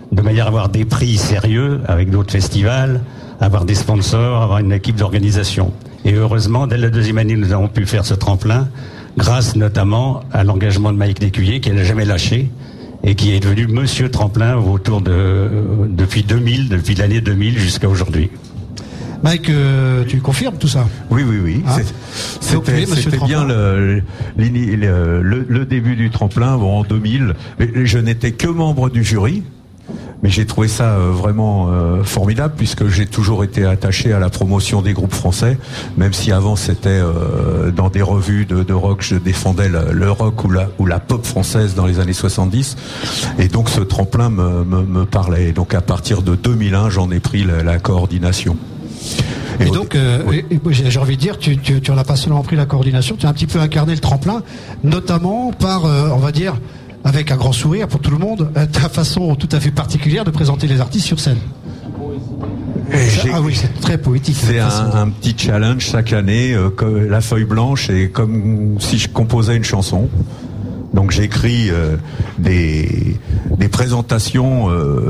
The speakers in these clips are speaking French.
de manière à avoir des prix sérieux avec d'autres festivals, avoir des sponsors, avoir une équipe d'organisation. Et heureusement, dès la deuxième année, nous avons pu faire ce tremplin, grâce notamment à l'engagement de Mike Lécuyer, qui n'a jamais lâché, et qui est devenu Monsieur Tremplin depuis l'année 2000 jusqu'à aujourd'hui. Mike, tu confirmes tout ça? Oui. Hein? C'était bien le début du tremplin, en 2000. Mais je n'étais que membre du jury. Mais j'ai trouvé ça vraiment formidable, puisque j'ai toujours été attaché à la promotion des groupes français, même si avant c'était dans des revues de rock, je défendais le rock ou la pop française dans les années 70, et donc ce tremplin me parlait. Et donc à partir de 2001, j'en ai pris la coordination. Et donc, j'ai envie de dire, tu n'en as pas seulement pris la coordination, tu as un petit peu incarné le tremplin, notamment par, on va dire, avec un grand sourire pour tout le monde, ta façon tout à fait particulière de présenter les artistes sur scène. Ah oui, c'est très poétique. C'est un petit challenge chaque année, la feuille blanche, et comme si je composais une chanson. Donc j'écris des présentations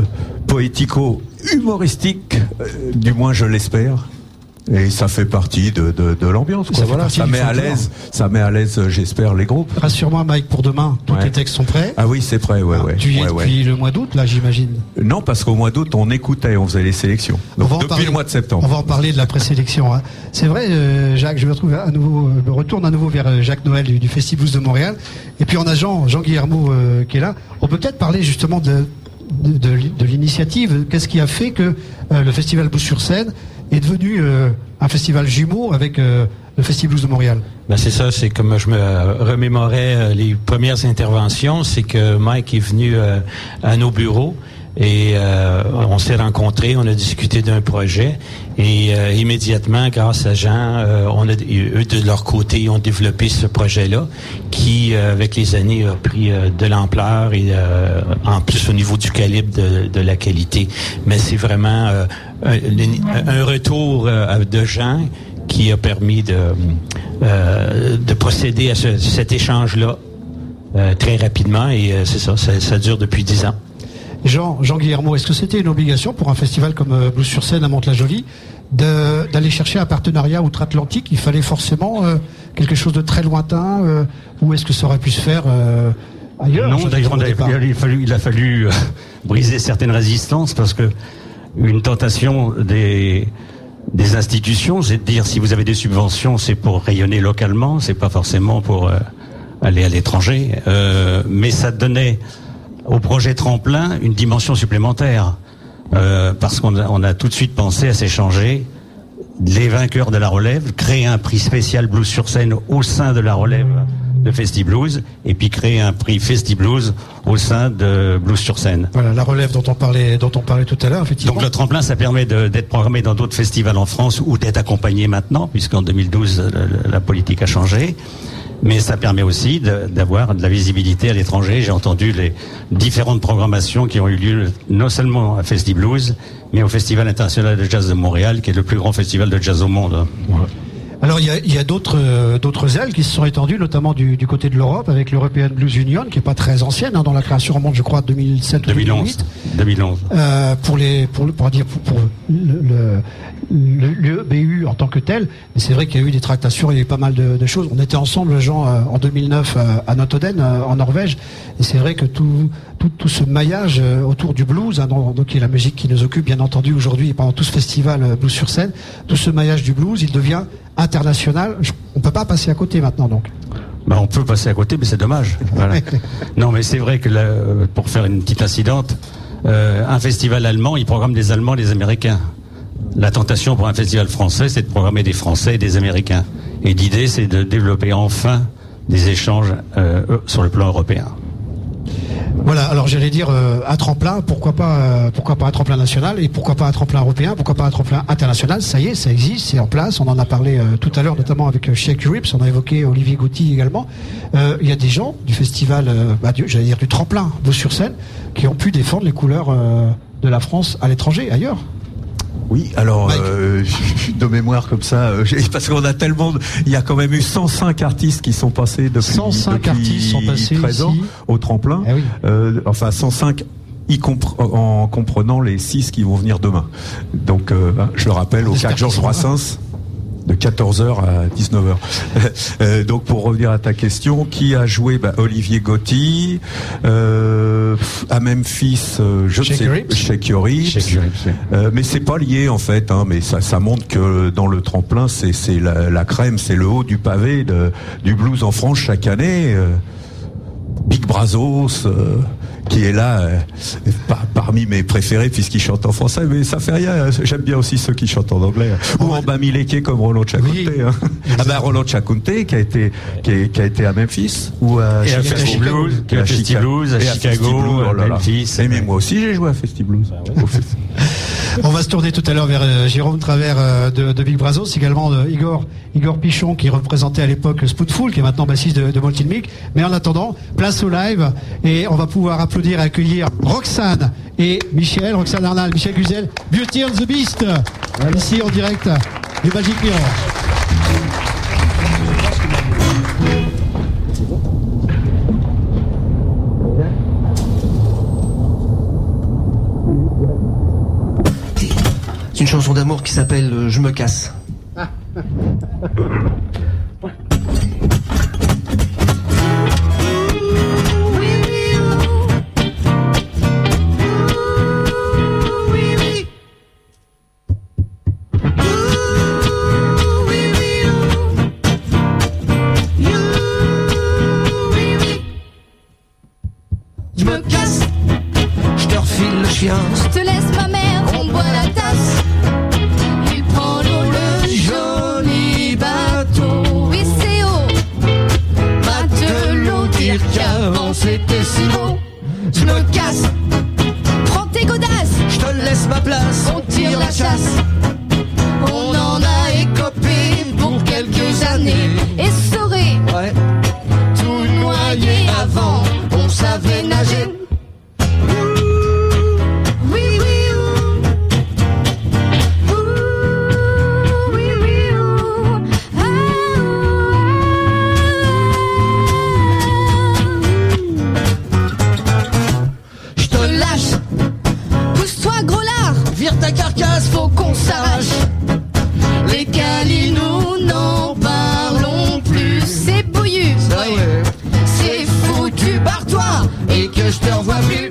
poético-humoristiques, du moins je l'espère. Et ça fait partie de l'ambiance. Ça met à l'aise, j'espère, les groupes. Rassure-moi, Mike, pour demain, tous tes textes sont prêts? Ah oui, c'est prêt, Tu y es depuis le mois d'août, là, j'imagine? Non, parce qu'au mois d'août, on écoutait, on faisait les sélections. Donc depuis le mois de septembre. On va en parler de la présélection. Hein. C'est vrai, Jacques, je me retourne à nouveau vers Jacques Noël du Festi Blues de Montréal. Et puis on a Jean Guillermo qui est là. On peut peut-être parler justement de l'initiative. Qu'est-ce qui a fait que le Festival Blues sur scène est devenu un festival jumeau avec le Festi Blues de Montréal? C'est ça, c'est comme je me remémorais les premières interventions, c'est que Mike est venu à nos bureaux et on s'est rencontrés, on a discuté d'un projet et immédiatement, grâce à Jean, eux de leur côté, ils ont développé ce projet-là qui, avec les années, a pris de l'ampleur et en plus au niveau du calibre de la qualité. Mais c'est vraiment un retour de Jean qui a permis de procéder à cet échange-là très rapidement et c'est ça dure depuis 10 ans. Jean Guillermo, est-ce que c'était une obligation pour un festival comme Blues sur scène à Mantes-la-Jolie d'aller chercher un partenariat outre-Atlantique? Il fallait forcément quelque chose de très lointain ou est-ce que ça aurait pu se faire ailleurs? Non, il a fallu briser certaines résistances parce que une tentation des institutions, c'est de dire si vous avez des subventions, c'est pour rayonner localement, c'est pas forcément pour aller à l'étranger, mais ça donnait au projet Tremplin une dimension supplémentaire parce qu'on a tout de suite pensé à s'échanger les vainqueurs de la relève, créer un prix spécial blues sur scène au sein de la relève de Festi Blues et puis créer un prix Festi Blues au sein de Blues sur scène. Voilà, la relève dont on parlait tout à l'heure, effectivement. Donc le tremplin, ça permet d'être programmé dans d'autres festivals en France ou d'être accompagné maintenant, puisqu'en 2012 la politique a changé. Mais ça permet aussi d'avoir de la visibilité à l'étranger. J'ai entendu les différentes programmations qui ont eu lieu non seulement à Festi Blues, mais au Festival international de jazz de Montréal, qui est le plus grand festival de jazz au monde. Voilà. Alors il y a d'autres ailes qui se sont étendues, notamment du côté de l'Europe, avec l'European Blues Union, qui est pas très ancienne, dans la création remonte, je crois, 2007 ou 2008. 2011. Pour le BU en tant que tel. Mais c'est vrai qu'il y a eu des tractations, il y a eu pas mal de choses. On était ensemble, Jean, en 2009 à Notodden, en Norvège, et c'est vrai que tout ce maillage autour du blues, donc qui est la musique qui nous occupe bien entendu aujourd'hui et pendant tout ce festival Blues sur scène, tout ce maillage du blues, il devient international. On peut pas passer à côté maintenant, donc. On peut passer à côté, mais c'est dommage. Voilà. Non, mais c'est vrai que pour faire une petite incidente, un festival allemand, il programme des Allemands et des Américains. La tentation pour un festival français, c'est de programmer des Français et des Américains. Et l'idée, c'est de développer enfin des échanges sur le plan européen. Voilà, alors j'allais dire un tremplin, pourquoi pas un tremplin national et pourquoi pas un tremplin européen, pourquoi pas un tremplin international. Ça y est, ça existe, c'est en place. On en a parlé tout à l'heure, notamment avec Shake Your Hips. On a évoqué Olivier Gauthier également. Il y a des gens du festival, j'allais dire du tremplin Blues sur scène, qui ont pu défendre les couleurs de la France à l'étranger, ailleurs. Oui, alors de mémoire comme ça, parce qu'on a tellement, il y a quand même eu 105 artistes qui sont passés depuis 105 artistes sont passés 13 ans au tremplin. Eh oui. Enfin 105 en comprenant les 6 qui vont venir demain. Donc, je le rappelle, au 4 Georges Brassens, de 14h à 19h. Donc, pour revenir à ta question, qui a joué? Olivier Gotti, à Memphis, je sais, Shake Your Hips. Mais c'est pas lié en fait, mais ça montre que dans le tremplin, c'est la crème, c'est le haut du pavé du blues en France chaque année. Big Brazos, qui est là, parmi mes préférés puisqu'il chante en français, mais ça fait rien. J'aime bien aussi ceux qui chantent en anglais. Ou en Bamileke comme Roland Tchakounte. Oui, Roland Tchakounte qui a été à Memphis ou à Chicago, à Chicago, Memphis. Mais moi aussi j'ai joué à Festi Blues. On va se tourner tout à l'heure vers Jérôme Travers de Big Brazos, également Igor Pichon qui représentait à l'époque Spoonful, qui est maintenant bassiste de Malted Milk. Mais en attendant, place au live et on va pouvoir applaudir et accueillir Roxane et Roxane Arnal, Michel Guzel, Beauty and the Beast, ici en direct du Magic Mirror. C'est une chanson d'amour qui s'appelle Je me casse. Je me casse, je te refile le chien. Je te laisse ma mère, on boit la tasse. Il prend l'eau, le joli bateau. Oui, c'est haut, matelot, dire qu'avant c'était si beau. Je me casse, prends tes godasses. Je te laisse ma place, on tire la chasse. On en a écopé pour quelques années. Et saurait tout noyer avant, on savait nager. Ta carcasse, faut qu'on s'arrache. Les câlinous, n'en parlons plus. C'est bouillu, c'est foutu, barre-toi et que je te revois plus.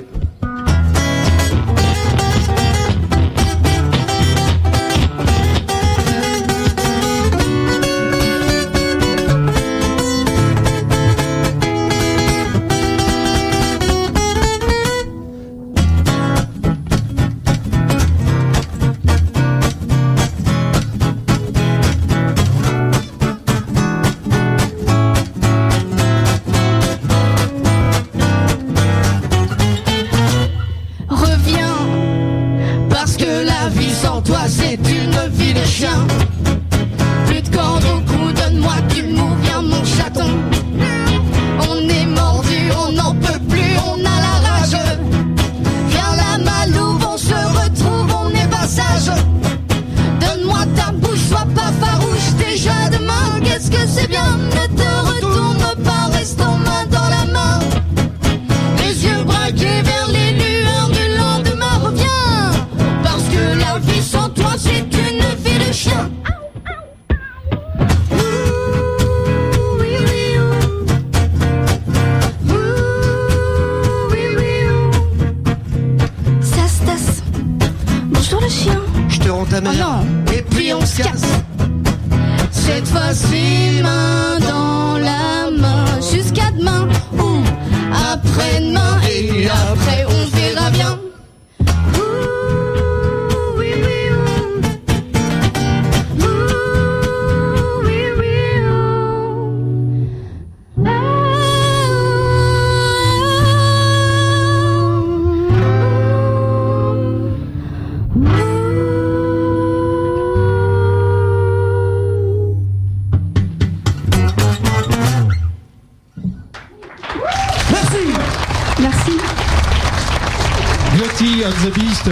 Plus de cordes au cou, donne-moi du mou, viens mon chaton. On est mordu, on n'en peut plus, on a la rage. Viens la malouve, on se retrouve, on est pas sage. Donne-moi ta bouche, sois pas farouche, déjà demain, qu'est-ce que c'est bien. Ne te retourne pas, restons main dans la main. Les yeux braqués vers les lueurs du lendemain, reviens. Parce que la vie sans toi c'est une vie de chien. Ça se tasse. Bonjour le chien. Je te rends ta mère. Oh non. Et puis on se casse. Cette fois-ci main dans la main. Jusqu'à demain ou après-demain. Et après on verra bien. Merci. Beauty and the Beast.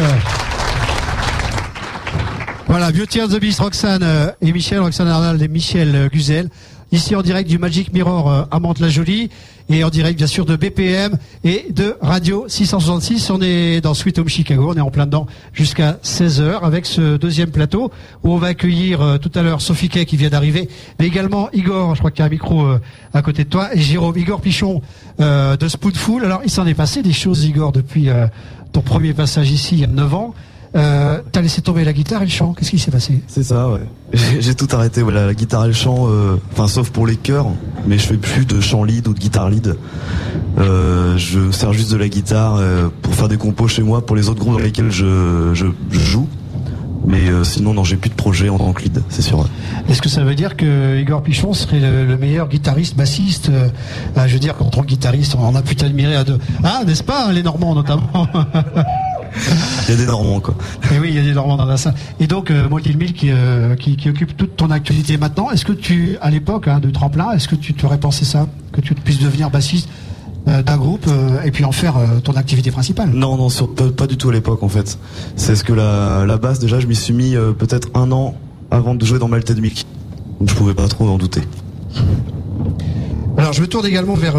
Voilà, Beauty and the Beast, Roxane et Roxane Arnal et Michel Guzel. Ici en direct du Magic Mirror à Mantes-la-Jolie. et en direct bien sûr de BPM et de Radio 666. On est dans Sweet Home Chicago, on est en plein dedans jusqu'à 16h avec ce deuxième plateau où on va accueillir tout à l'heure Sophie Kay qui vient d'arriver, mais également Igor, je crois qu'il y a un micro à côté de toi, et Jérôme, Igor Pichon de Spoonful. Alors il s'en est passé des choses, Igor, depuis ton premier passage ici il y a 9 ans. T'as laissé tomber la guitare et le chant, qu'est-ce qui s'est passé? C'est ça, ouais. J'ai tout arrêté, voilà, la guitare et le chant, enfin sauf pour les chœurs, mais je fais plus de chant lead ou de guitare lead. Je sers juste de la guitare pour faire des compos chez moi pour les autres groupes dans lesquels je joue. Mais sinon, non, j'ai plus de projet en tant que lead, c'est sûr. Est-ce que ça veut dire que Igor Pichon serait le meilleur guitariste, bassiste je veux dire qu'en tant que guitariste, on en a pu t'admirer à deux. Ah, n'est-ce pas, les Normands notamment? Il y a des Normands, quoi. Et oui, il y a des Normands dans la salle. Et donc, Moltil Mill qui occupe toute ton actualité maintenant. Est-ce que tu, à l'époque de Tremplin, est-ce que tu t'aurais pensé ça, que tu puisses devenir bassiste d'un groupe et puis en faire ton activité principale? Non, pas du tout à l'époque en fait. C'est ce que la basse, déjà, je m'y suis mis peut-être 1 an avant de jouer dans Malted Milk. Donc je pouvais pas trop en douter. Alors, je me tourne également vers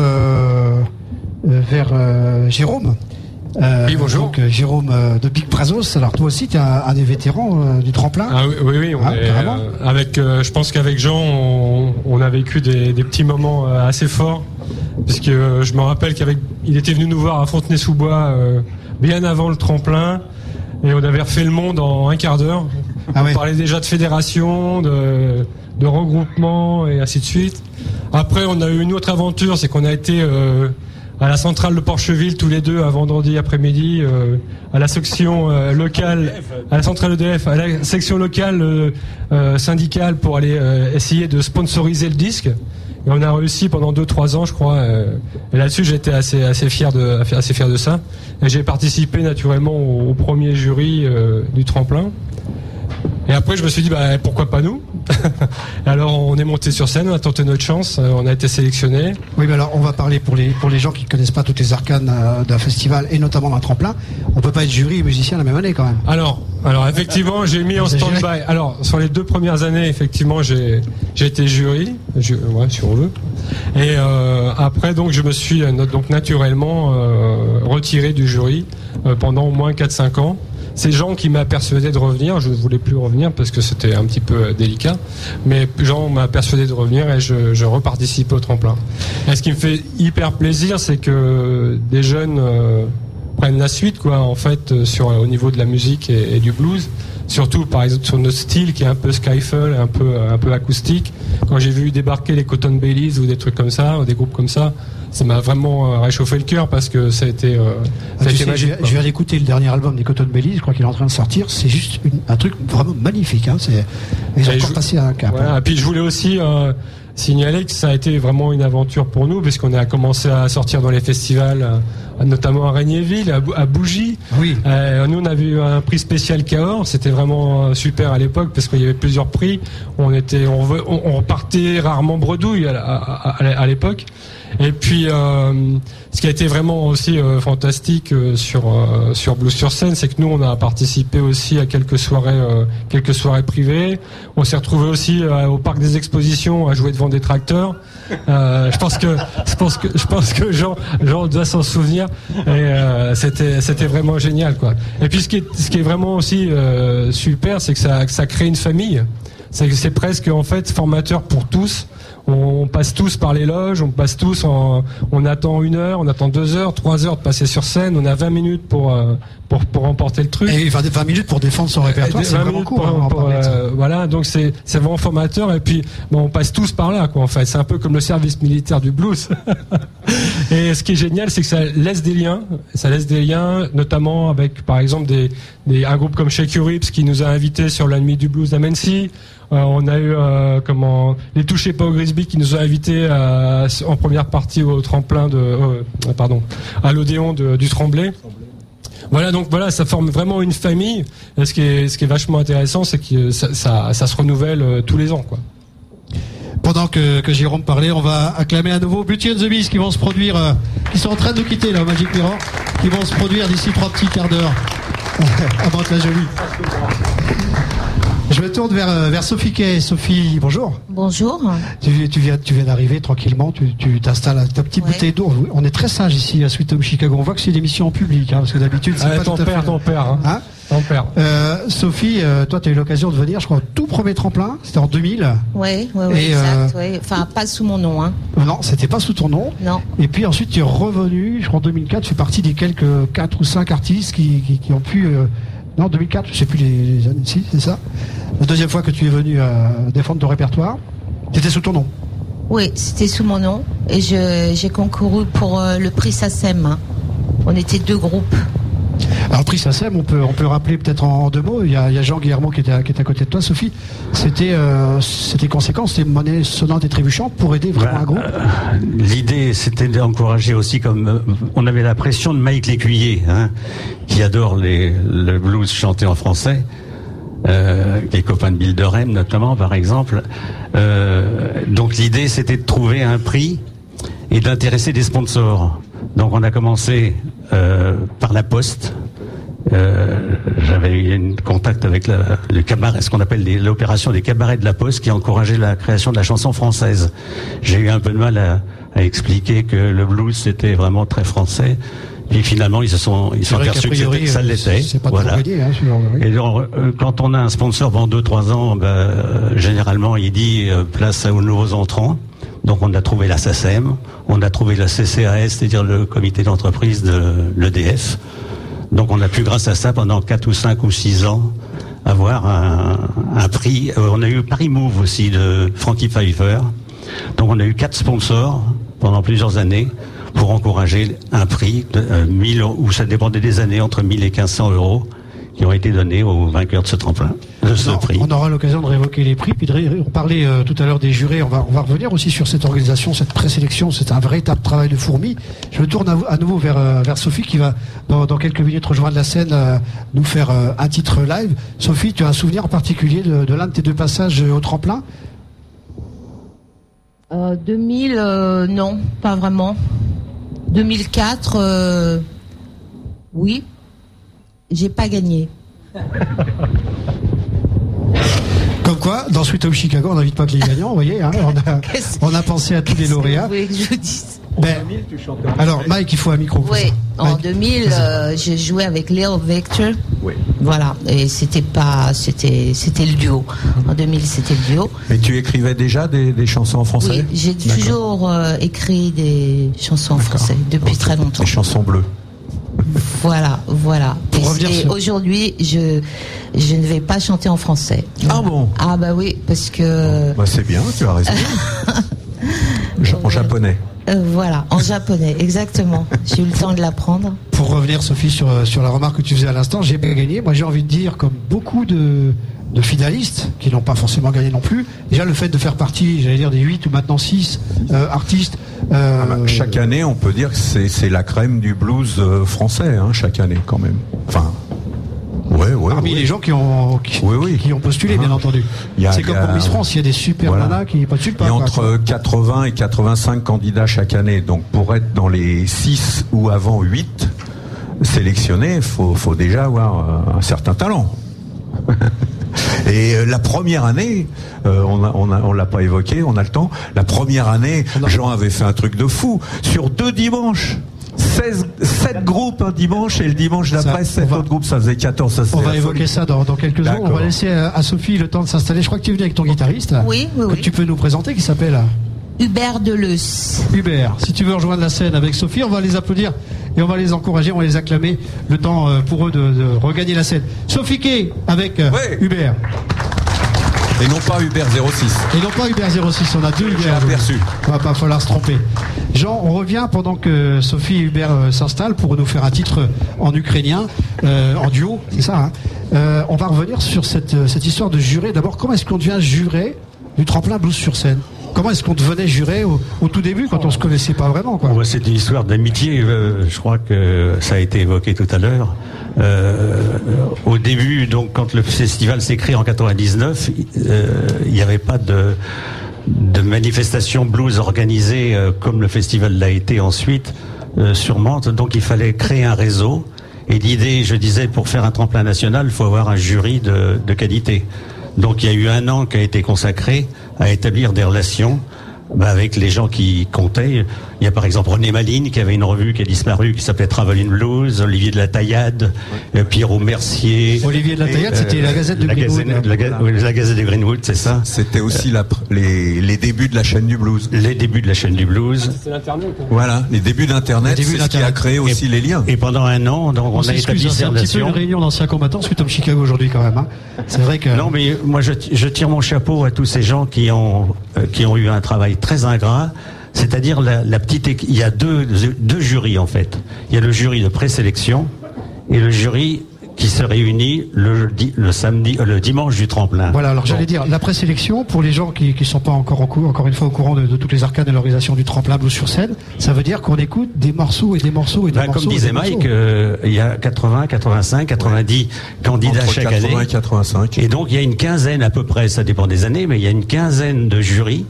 Jérôme. Oui, bonjour. Donc, Jérôme de Big Brazos. Alors toi aussi, tu es un des vétérans du tremplin. Ah oui, on est, avec. Je pense qu'avec Jean, on a vécu des petits moments assez forts, puisque je me rappelle il était venu nous voir à Fontenay-sous-Bois bien avant le tremplin, et on avait refait le monde en un quart d'heure. On parlait déjà de fédération, de regroupement et ainsi de suite. Après, on a eu une autre aventure, c'est qu'on a été à la centrale de Porcheville tous les deux un vendredi après-midi, à la section locale, à la centrale EDF, à la section locale syndicale pour aller essayer de sponsoriser le disque. Et on a réussi pendant 2-3 ans, je crois. Et là-dessus, j'étais assez fier de ça. Et j'ai participé naturellement au premier jury du tremplin. Et après, je me suis dit, pourquoi pas nous? Alors, on est monté sur scène, on a tenté notre chance, on a été sélectionné. Oui, mais alors, on va parler pour les gens qui ne connaissent pas toutes les arcanes d'un festival, et notamment d'un tremplin. On peut pas être jury et musicien la même année, quand même. Alors, effectivement, j'ai mis en stand-by. Alors, sur les 2 premières années, effectivement, j'ai été jury, si on veut. Et après, donc, je me suis naturellement retiré du jury pendant au moins 4-5 ans. C'est Jean qui m'a persuadé de revenir. Je ne voulais plus revenir parce que c'était un petit peu délicat. Mais Jean m'a persuadé de revenir et je reparticipe au tremplin. Et ce qui me fait hyper plaisir, c'est que des jeunes prennent la suite, quoi, en fait, au niveau de la musique et du blues. Surtout, par exemple, sur notre style qui est un peu skiffle, un peu acoustique. Quand j'ai vu débarquer les Cotton Baileys ou des trucs comme ça, des groupes comme ça, ça m'a vraiment réchauffé le cœur parce que ça a été magique. Je viens d'écouter le dernier album des Cotton Baileys, je crois qu'il est en train de sortir. C'est juste un truc vraiment magnifique. Hein. Ils ont encore passé un cap. Voilà. Et puis je voulais aussi signaler que ça a été vraiment une aventure pour nous, puisqu'on a commencé à sortir dans les festivals, notamment à Regnéville, à Bougie. Oui. Nous, on avait eu un prix spécial Cahors. C'était vraiment super à l'époque parce qu'il y avait plusieurs prix. On repartait rarement bredouille à l'époque. Et puis, ce qui a été vraiment aussi fantastique sur Blues sur scène, c'est que nous, on a participé aussi à quelques soirées privées. On s'est retrouvé aussi au parc des expositions à jouer devant des tracteurs. Je pense que Jean doit s'en souvenir. Et c'était vraiment génial, quoi. Et puis, ce qui est vraiment aussi super, c'est que ça crée une famille. C'est presque en fait formateur pour tous. On passe tous par les loges, on attend 1 heure, on attend 2 heures, 3 heures de passer sur scène, on a 20 minutes pour remporter le truc. Et 20 minutes pour défendre son répertoire, c'est vraiment cool. Voilà, donc c'est vraiment formateur, et puis on passe tous par là, quoi, en fait. C'est un peu comme le service militaire du blues. Et ce qui est génial, c'est que ça laisse des liens, notamment avec, par exemple, un groupe comme Shake Your Hips qui nous a invités sur la nuit du blues d'Amency. On a eu les Touchez pas au Grisby qui nous ont invités en première partie au tremplin à l'Odéon du Tremblay. Voilà, donc voilà, ça forme vraiment une famille. Et ce qui est vachement intéressant, c'est que ça se renouvelle tous les ans, quoi. Pendant que Jérôme parlait, on va acclamer à nouveau Beauty and the Beast qui vont se produire, qui sont en train de nous quitter là au Magic Mirror, qui vont se produire d'ici 3 petits quarts d'heure à Mantes-la-Jolie. Je me tourne vers Sophie Kay. Sophie, bonjour. Bonjour. Tu viens d'arriver tranquillement, tu t'installes à ta petite bouteille d'eau. On est très sage ici à Sweet Home Chicago. On voit que c'est une émission en public, parce que d'habitude c'est pas ton tout à père, fait... ton père. Hein ton père. Sophie, toi tu as eu l'occasion de venir, je crois, au tout premier tremplin, c'était en 2000. Oui, exact. Enfin, pas sous mon nom. Hein. Non, c'était pas sous ton nom. Non. Et puis ensuite tu es revenu, je crois en 2004, tu fais partie des quelques 4 ou 5 artistes qui ont pu... Non, 2004, je sais plus les années. Si, c'est ça. La deuxième fois que tu es venu défendre ton répertoire, c'était sous ton nom. Oui, c'était sous mon nom. Et j'ai concouru pour le prix SACEM. On était 2 groupes. Alors, le prix SACEM, on peut rappeler peut-être en 2 mots. Il y a Jean Guillermo qui est à côté de toi, Sophie. C'était conséquent, c'était monnaie sonnante et trébuchante pour aider vraiment un groupe. L'idée, c'était d'encourager aussi, comme on avait la pression de Mike Lécuyer, qui adore le blues chanté en français, qui est copain de Bill Durham notamment, par exemple. Donc l'idée, c'était de trouver un prix et d'intéresser des sponsors. Donc on a commencé par la Poste. J'avais eu un contact avec le cabaret, ce qu'on appelle l'opération des cabarets de la Poste, qui encourageait la création de la chanson française. J'ai eu un peu de mal à expliquer que le blues c'était vraiment très français. Puis finalement, ils se sont aperçus que ça l'était. C'est pas voilà. trop gagné, Et donc, quand on a un sponsor pendant 2-3 ans, généralement, il dit place aux nouveaux entrants. Donc, on a trouvé la SACEM, on a trouvé la CCAS, c'est-à-dire le comité d'entreprise de l'EDF. Donc, on a pu, grâce à ça, pendant 4 ou 5 ou 6 ans, avoir un prix. On a eu Paris Move aussi de Frankie Pfeiffer. Donc, on a eu 4 sponsors pendant plusieurs années pour encourager un prix de 1000, où ça dépendait des années, entre 1000 et 1500 euros, qui ont été donnés aux vainqueurs de ce tremplin, de ce prix. On aura l'occasion de réévoquer les prix, puis on parlait tout à l'heure des jurés, on va revenir aussi sur cette organisation, cette présélection, c'est un véritable travail de fourmi. Je me tourne à nouveau vers Sophie qui va dans quelques minutes rejoindre la scène, nous faire un titre live. Sophie, tu as un souvenir en particulier de l'un de tes 2 passages au tremplin? 2000, non, pas vraiment. 2004, oui, j'ai pas gagné. Comme quoi, dans Sweet Home Chicago, on n'invite pas que les gagnants, vous voyez, on a pensé à tous les lauréats. Vous voulez que je vous dise? Alors, Mike, il faut un micro. Oui, en 2000, j'ai joué avec Lil Victor. Oui. Voilà, et c'était le duo. En 2000, c'était le duo. Mais tu écrivais déjà des chansons en français? Oui, j'ai toujours écrit des chansons en français depuis très longtemps. Des chansons bleues. Voilà. Et aujourd'hui, je ne vais pas chanter en français. Ah bon? Ah bah oui, parce que... c'est bien, tu as raison. En japonais. Voilà, en japonais, exactement. J'ai eu le temps de l'apprendre. Pour revenir, Sophie, sur la remarque que tu faisais à l'instant, j'ai pas gagné. Moi, j'ai envie de dire, comme beaucoup de finalistes, qui n'ont pas forcément gagné non plus, déjà le fait de faire partie, j'allais dire, des 8 ou maintenant 6 artistes... chaque année, on peut dire que c'est la crème du blues français, chaque année, quand même. Enfin... Parmi les gens qui ont postulé, bien entendu. C'est comme pour Miss France, il y a des super nanas qui postulent pas. Il y a entre 80 et 85 candidats chaque année. Donc pour être dans les 6 ou avant 8 sélectionnés, faut déjà avoir un certain talent. Et la première année, on l'a pas évoqué, on a le temps. La première année, Jean avait fait un truc de fou. Sur 2 dimanches, 7 groupes un dimanche, et le dimanche d'après 7 autres groupes, ça faisait 14. On va évoquer ça dans quelques secondes. On va laisser à Sophie le temps de s'installer. Je crois que tu es venu avec ton guitariste. Oui. Tu peux nous présenter, qui s'appelle Hubert Deleuze. Hubert, si tu veux rejoindre la scène avec Sophie, on va les applaudir et on va les encourager, on va les acclamer, le temps pour eux de regagner la scène. Sophie Kay avec Hubert. Et non pas Hubert 06. Et non pas Hubert 06, on a 2 Hubert. Aperçu. On va pas falloir se tromper. Jean, on revient pendant que Sophie et Hubert s'installent pour nous faire un titre en ukrainien, en duo, c'est ça. On va revenir sur cette histoire de juré. D'abord, comment est-ce qu'on devient juré du tremplin blues sur scène? Comment est-ce qu'on devenait juré au tout début, quand on se connaissait pas vraiment, quoi? C'est une histoire d'amitié. Je crois que ça a été évoqué tout à l'heure. Au début, donc, quand le festival s'est créé en 99, il n'y avait pas de manifestation blues organisée comme le festival l'a été ensuite sur Mantes. Donc, il fallait créer un réseau. Et l'idée, je disais, pour faire un tremplin national, il faut avoir un jury de qualité. Donc il y a eu 1 an qui a été consacré à établir des relations avec les gens qui comptaient. Il y a par exemple René Maline qui avait une revue qui a disparu qui s'appelait Travelin' Blues, Olivier de la Taillade, Pierrot Mercier. Olivier de la Taillade, c'était la Gazette de Greenwood. La Gazette de Greenwood, c'est ça. C'était aussi les débuts de la chaîne du blues. Les débuts de la chaîne du blues. C'est l'Internet. Voilà, les débuts d'Internet, c'est ce qui a créé aussi les liens. Et pendant 1 an, donc, on a établi ces relations. C'est un petit peu une réunion d'anciens combattants, suite au Chicago aujourd'hui quand même. Hein. C'est vrai que... Non, mais moi je tire mon chapeau à tous ces gens qui ont eu un travail très ingrat. C'est-à-dire la petite équipe. Il y a deux jurys en fait. Il y a le jury de présélection et le jury qui se réunit le dimanche du tremplin. Voilà, alors j'allais dire, la présélection, pour les gens qui sont pas encore une fois au courant de toutes les arcanes de l'organisation du tremplin Blues sur scène, ça veut dire qu'on écoute des morceaux et des morceaux et des morceaux. Comme disait Mike, il y a 80, 85, 90 candidats entre chaque 80 année. Et 85. Et donc il y a une quinzaine à peu près, ça dépend des années, mais il y a une quinzaine de jurés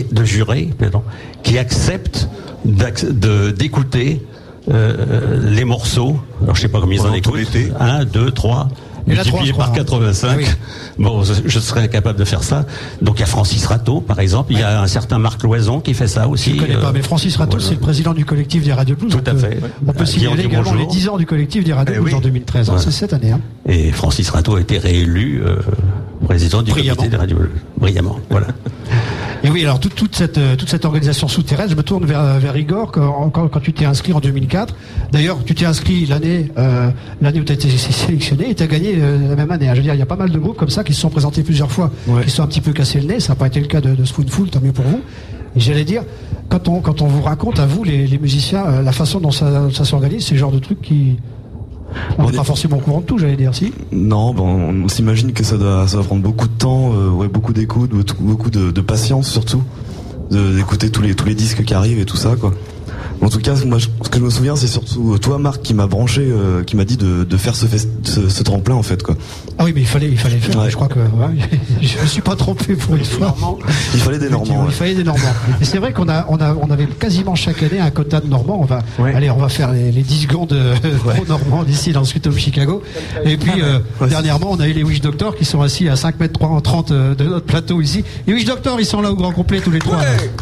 qui acceptent d'écouter les morceaux. Alors je sais pas combien ils en écoutent. 1, 2, 3. Multiplié par 85. Ah oui. Bon, je serais incapable de faire ça. Donc il y a Francis Rateau, par exemple. Il y a un certain Marc Loison qui fait ça aussi. Je ne connais pas, mais Francis Rateau, c'est le président du collectif des Radios Blues. Tout à fait. On peut signaler également les 10 ans du collectif des Radios Blues en 2013. Ouais. C'est cette année. Hein. Et Francis Rateau a été réélu président du comité des Radios Blues. Brillamment. Voilà. Et oui, alors toute cette organisation souterraine, je me tourne vers Igor quand tu t'es inscrit en 2004. D'ailleurs, tu t'es inscrit l'année où tu as été sélectionné et tu as gagné la même année. Je veux dire, il y a pas mal de groupes comme ça qui se sont présentés plusieurs fois, qui se sont un petit peu cassés le nez. Ça n'a pas été le cas de Spoonful, tant mieux pour vous. Et j'allais dire, quand on vous raconte à vous, les musiciens, la façon dont ça s'organise, c'est le genre de truc qui... On n'est pas forcément au courant de tout, j'allais dire, si. Non, on s'imagine que ça va prendre beaucoup de temps, beaucoup d'écoute, beaucoup de patience surtout, d'écouter tous les disques qui arrivent et tout ça, quoi. En tout cas, moi, ce que je me souviens, c'est surtout toi, Marc, qui m'a branché, qui m'a dit de faire ce tremplin, en fait, quoi. Ah oui, mais il fallait le faire. Ouais. Je crois que je me suis pas trompé pour une fois. Il fallait des Normands. Il fallait des Normands. Et c'est vrai qu'on avait quasiment chaque année un quota de Normands. On va faire les 10 secondes pro Normands d'ici dans le Sweet Home Chicago. Et puis dernièrement, on a eu les Wish Doctors qui sont assis à 5,30 m de notre plateau ici. Les Wish Doctors, ils sont là au grand complet tous les trois.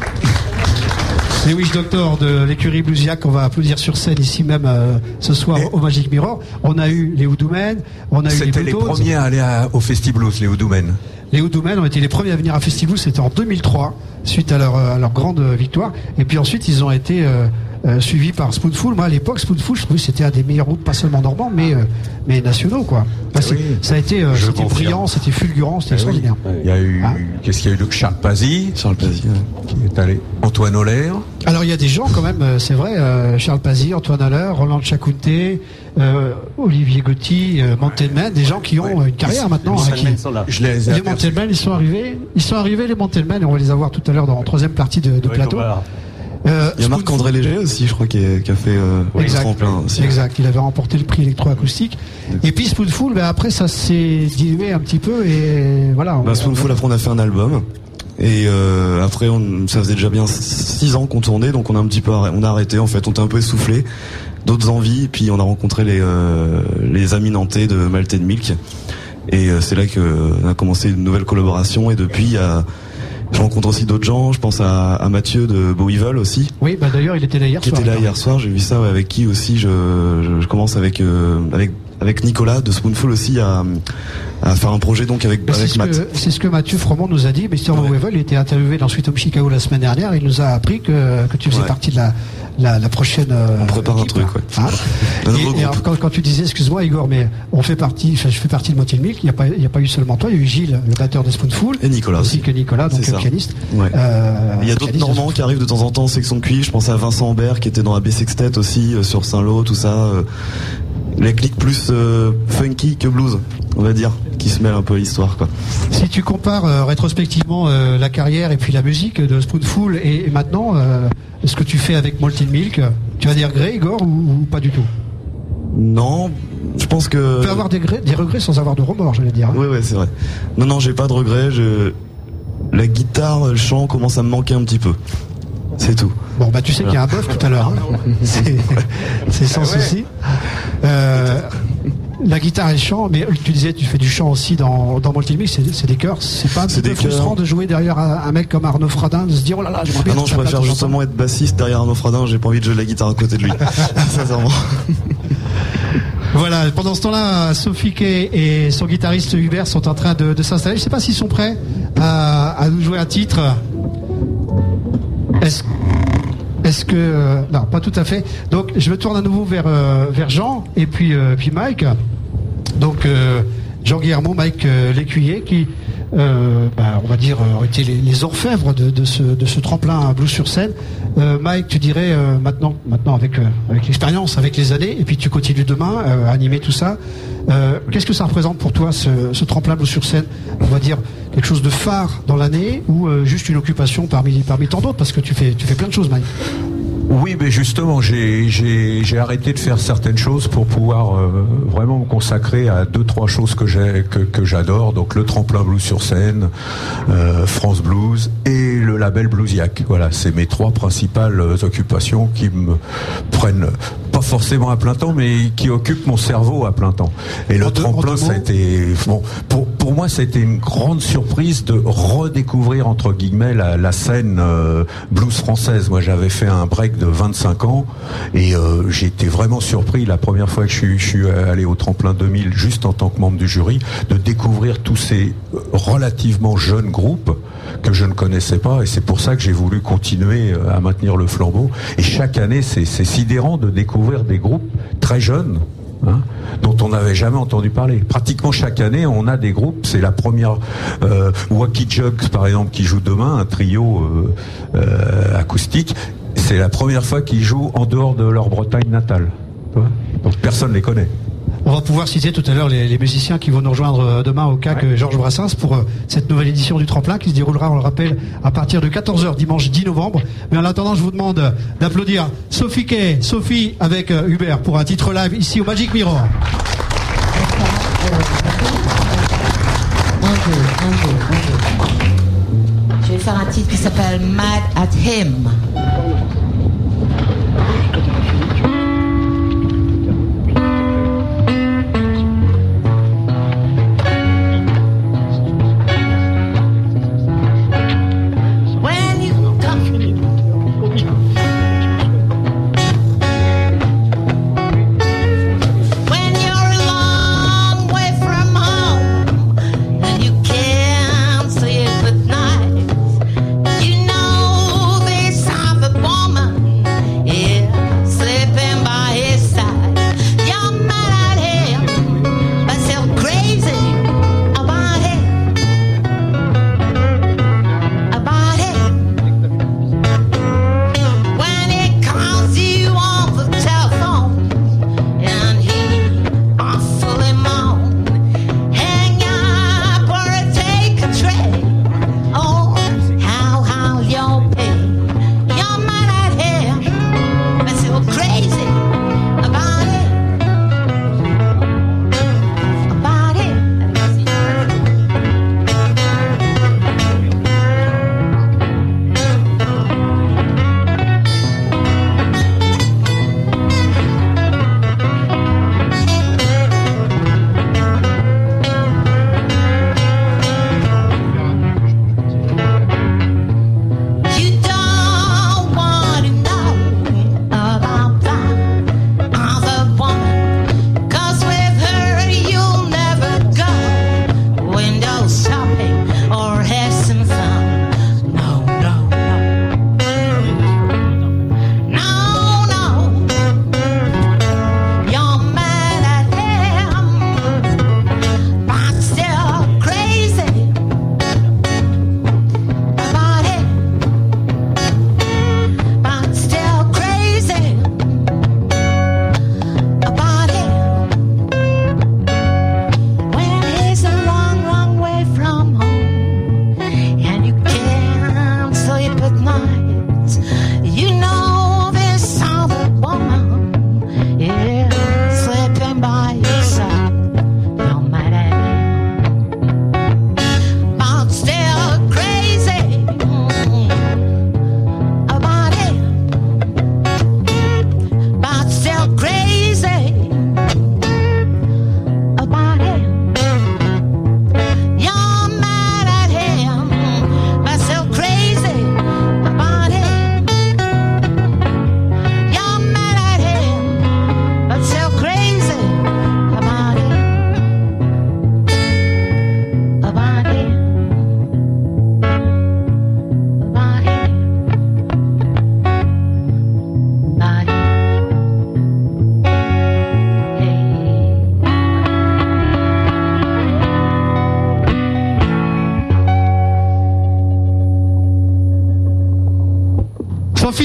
Les Wish Doctors de l'écurie Bluesiac, on va applaudir sur scène ici même ce soir au Magic Mirror. On a eu les Hoodoo Men, on a eu les C'était les premiers à aller au Festiblues, les Hoodoo Men. Les Hoodoo Men ont été les premiers à venir à Festiblues, c'était en 2003, suite à leur grande victoire. Et puis ensuite, ils ont été suivis par Spoonful. Moi, à l'époque, Spoonful, je trouvais que c'était un des meilleurs groupes, pas seulement normands, mais nationaux, quoi. Ça a été c'était brillant, c'était fulgurant, c'était extraordinaire. Il y a eu, qu'est-ce qu'il y a eu de Charles Pazzi, qui est allé, Antoine Holler. Alors il y a des gens quand même, c'est vrai, Charles Pazzi, Antoine Holler, Roland Chacunté, Olivier Gauthier, Mountain Man, des gens qui ont une carrière maintenant. Les Mountain Man, ils sont arrivés les Mountain Man, et on va les avoir tout à l'heure dans la troisième partie de plateau. Il y a Marc-André Léger aussi, je crois, qui a fait le tremplin aussi. Exact, il avait remporté le prix électroacoustique. Et puis Spoonful, après ça s'est dilué un petit peu et voilà. Spoonful, après on a fait un album. Et après, ça faisait déjà bien 6 ans qu'on tournait, donc on a arrêté en fait, on était un peu essoufflé, d'autres envies, et puis on a rencontré les amis nantais de Malted Milk. Et c'est là qu'on a commencé une nouvelle collaboration, et depuis je rencontre aussi d'autres gens, je pense à Mathieu de Beauville aussi. Oui, d'ailleurs il était là hier soir. Qui était là hier soir, j'ai vu ça, avec qui aussi je commence avec Nicolas de Spoonful aussi à faire un projet donc avec Matt. C'est ce que Mathieu Froment nous a dit. Mr. Beauville, il était interviewé dans Sweet Home Chicago la semaine dernière, il nous a appris que tu faisais partie de la prochaine. On prépare équipe, un truc, ouais. Hein et alors, quand tu disais, excuse-moi Igor, mais je fais partie de Mountain Milk, il n'y a pas eu seulement toi, il y a eu Gilles, le batteur de Spoonful. Et Nicolas aussi. Que Nicolas, donc le pianiste. Ouais. Il y a d'autres Normands qui arrivent de temps en temps en section de cuivre, je pense à Vincent Ambert qui était dans AB Sextet aussi, sur Saint-Lô, tout ça. Les clics plus funky que blues, on va dire, qui se mêlent un peu à l'histoire, quoi. Si tu compares rétrospectivement la carrière et puis la musique de Spoonful et maintenant ce que tu fais avec Malted Milk, tu vas des regrets, Igor, ou pas du tout? Non, je pense que... Tu peux avoir des regrets sans avoir de remords, j'allais dire. Oui, c'est vrai. Non, j'ai pas de regrets. La guitare, le chant commence à me manquer un petit peu. C'est tout. Bon, tu sais qu'il y a un bœuf tout à l'heure. Hein. C'est sans souci. La guitare et le chant, mais tu disais tu fais du chant aussi dans Multimix, c'est des chœurs, c'est pas un petit peu frustrant de jouer derrière un mec comme Arnaud Fradin, de se dire oh là là, j'aimerais bien. Non, je préfère justement être bassiste derrière Arnaud Fradin, j'ai pas envie de jouer de la guitare à côté de lui. Sincèrement. Voilà, pendant ce temps-là, Sophie Kay et son guitariste Hubert sont en train de s'installer. Je sais pas s'ils sont prêts à nous jouer un titre. Est-ce que non, pas tout à fait. Donc je me tourne à nouveau vers Jean et puis Mike. Donc Jean Guillermo, Mike Lécuyer qui on va dire ont été les orfèvres de ce tremplin à Blues sur scène. Mike, tu dirais maintenant avec l'expérience, avec les années, et puis tu continues demain à animer tout ça. Qu'est-ce que ça représente pour toi ce tremplin Blues sur scène? On va dire quelque chose de phare dans l'année ou juste une occupation parmi tant d'autres, parce que tu fais plein de choses, Mike. Oui, mais justement, j'ai arrêté de faire certaines choses pour pouvoir vraiment me consacrer à 2-3 choses que j'adore. Donc le tremplin Blues sur scène, France Blues et le label Bluesiac. Voilà, c'est mes 3 principales occupations qui me prennent pas forcément à plein temps, mais qui occupent mon cerveau à plein temps. Et le tremplin, ça a été pour moi, ça a été une grande surprise de redécouvrir entre guillemets la scène blues française. Moi, j'avais fait un break de 25 ans et j'ai été vraiment surpris la première fois que je suis allé au tremplin 2000 juste en tant que membre du jury de découvrir tous ces relativement jeunes groupes que je ne connaissais pas, et c'est pour ça que j'ai voulu continuer à maintenir le flambeau. Et chaque année, c'est sidérant de découvrir des groupes très jeunes, dont on n'avait jamais entendu parler. Pratiquement chaque année, on a des groupes. C'est la première Wacky Jugs, par exemple, qui joue demain, un trio acoustique. C'est la première fois qu'ils jouent en dehors de leur Bretagne natale. Donc personne ne les connaît. On va pouvoir citer tout à l'heure les musiciens qui vont nous rejoindre demain au CAC Georges Brassens pour cette nouvelle édition du tremplin qui se déroulera, on le rappelle, à partir de 14h dimanche 10 novembre. Mais en attendant, je vous demande d'applaudir Sophie Kay, Sophie avec Hubert pour un titre live ici au Magic Mirror. Je vais faire un titre qui s'appelle Mad at Him. Woman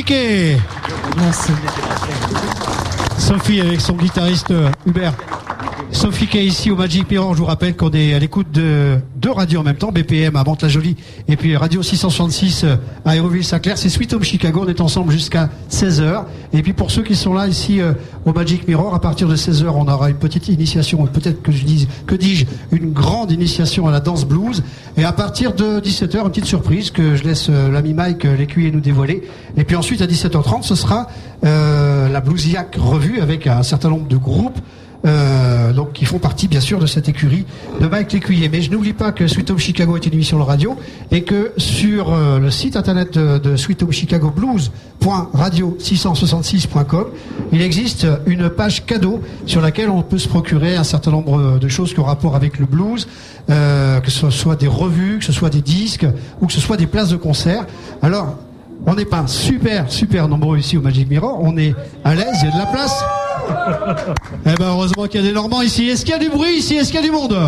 Kay. Merci. Sophie avec son guitariste Hubert. Sophie Kay ici au Magic Mirror. Je vous rappelle qu'on est à l'écoute de deux radios en même temps, BPM à Mantes-la-Jolie et puis Radio 666 à Aéroville-Saint-Clair. C'est Sweet Home Chicago. On est ensemble jusqu'à 16h. Et puis pour ceux qui sont là ici au Magic Mirror, à partir de 16h, on aura une petite initiation, peut-être que dis-je, une grande initiation à la danse blues. Et à partir de 17h, une petite surprise que je laisse l'ami Mike l'écuyer nous dévoiler. Et puis ensuite à 17h30, ce sera la Bluesiac revue avec un certain nombre de groupes. Donc qui font partie bien sûr de cette écurie de Mike Lécuyer. Mais je n'oublie pas que Sweet Home Chicago est une émission de radio et que sur le site internet de Sweet Home Chicago blues.radio666.com il existe une page cadeau sur laquelle on peut se procurer un certain nombre de choses qui ont rapport avec le blues, que ce soit des revues, que ce soit des disques ou que ce soit des places de concert. Alors on n'est pas super nombreux ici au Magic Mirror, on est à l'aise, il y a de la place. Eh ben heureusement qu'il y a des Normands ici. Est-ce qu'il y a du bruit ici? Est-ce qu'il y a du monde?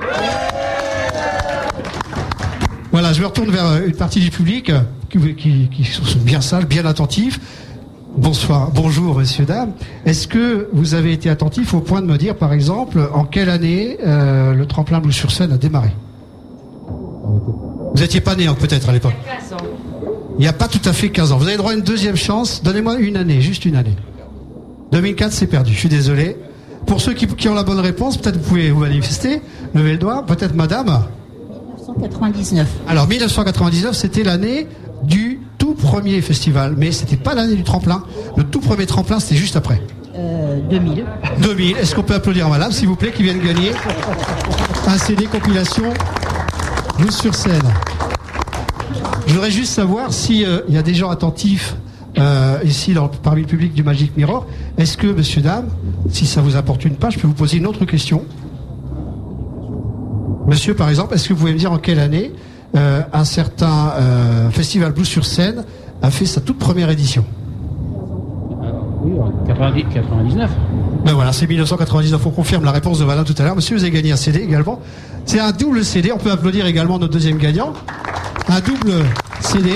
Voilà, je me retourne vers une partie du public qui sont bien sages, bien attentifs. Bonsoir, bonjour messieurs, dames. Est-ce que vous avez été attentifs au point de me dire par exemple en quelle année le tremplin Blues sur scène a démarré? Vous n'étiez pas né peut-être à l'époque. Il n'y a pas tout à fait 15 ans. Vous avez droit à une deuxième chance. Donnez-moi une année, juste une année. 2004, c'est perdu. Je suis désolé. Pour ceux qui ont la bonne réponse, peut-être vous pouvez vous manifester. Levez le doigt. Peut-être madame. 1999. Alors 1999, c'était l'année du tout premier festival. Mais c'était pas l'année du tremplin. Le tout premier tremplin, c'était juste après. 2000. 2000. Est-ce qu'on peut applaudir madame, s'il vous plaît, qui vient de gagner un CD compilation Blues sur scène. Je voudrais juste savoir s'il y a des gens attentifs ici parmi le public du Magic Mirror. Est-ce que, messieurs, dames, si ça vous apporte une page, je peux vous poser une autre question? Monsieur, par exemple, est-ce que vous pouvez me dire en quelle année un certain festival Blues sur scène a fait sa toute première édition? Oui, 99. Ben voilà, c'est 1999. On confirme la réponse de Valin tout à l'heure. Monsieur, vous avez gagné un CD également. C'est un double CD. On peut applaudir également notre deuxième gagnant. Un double CD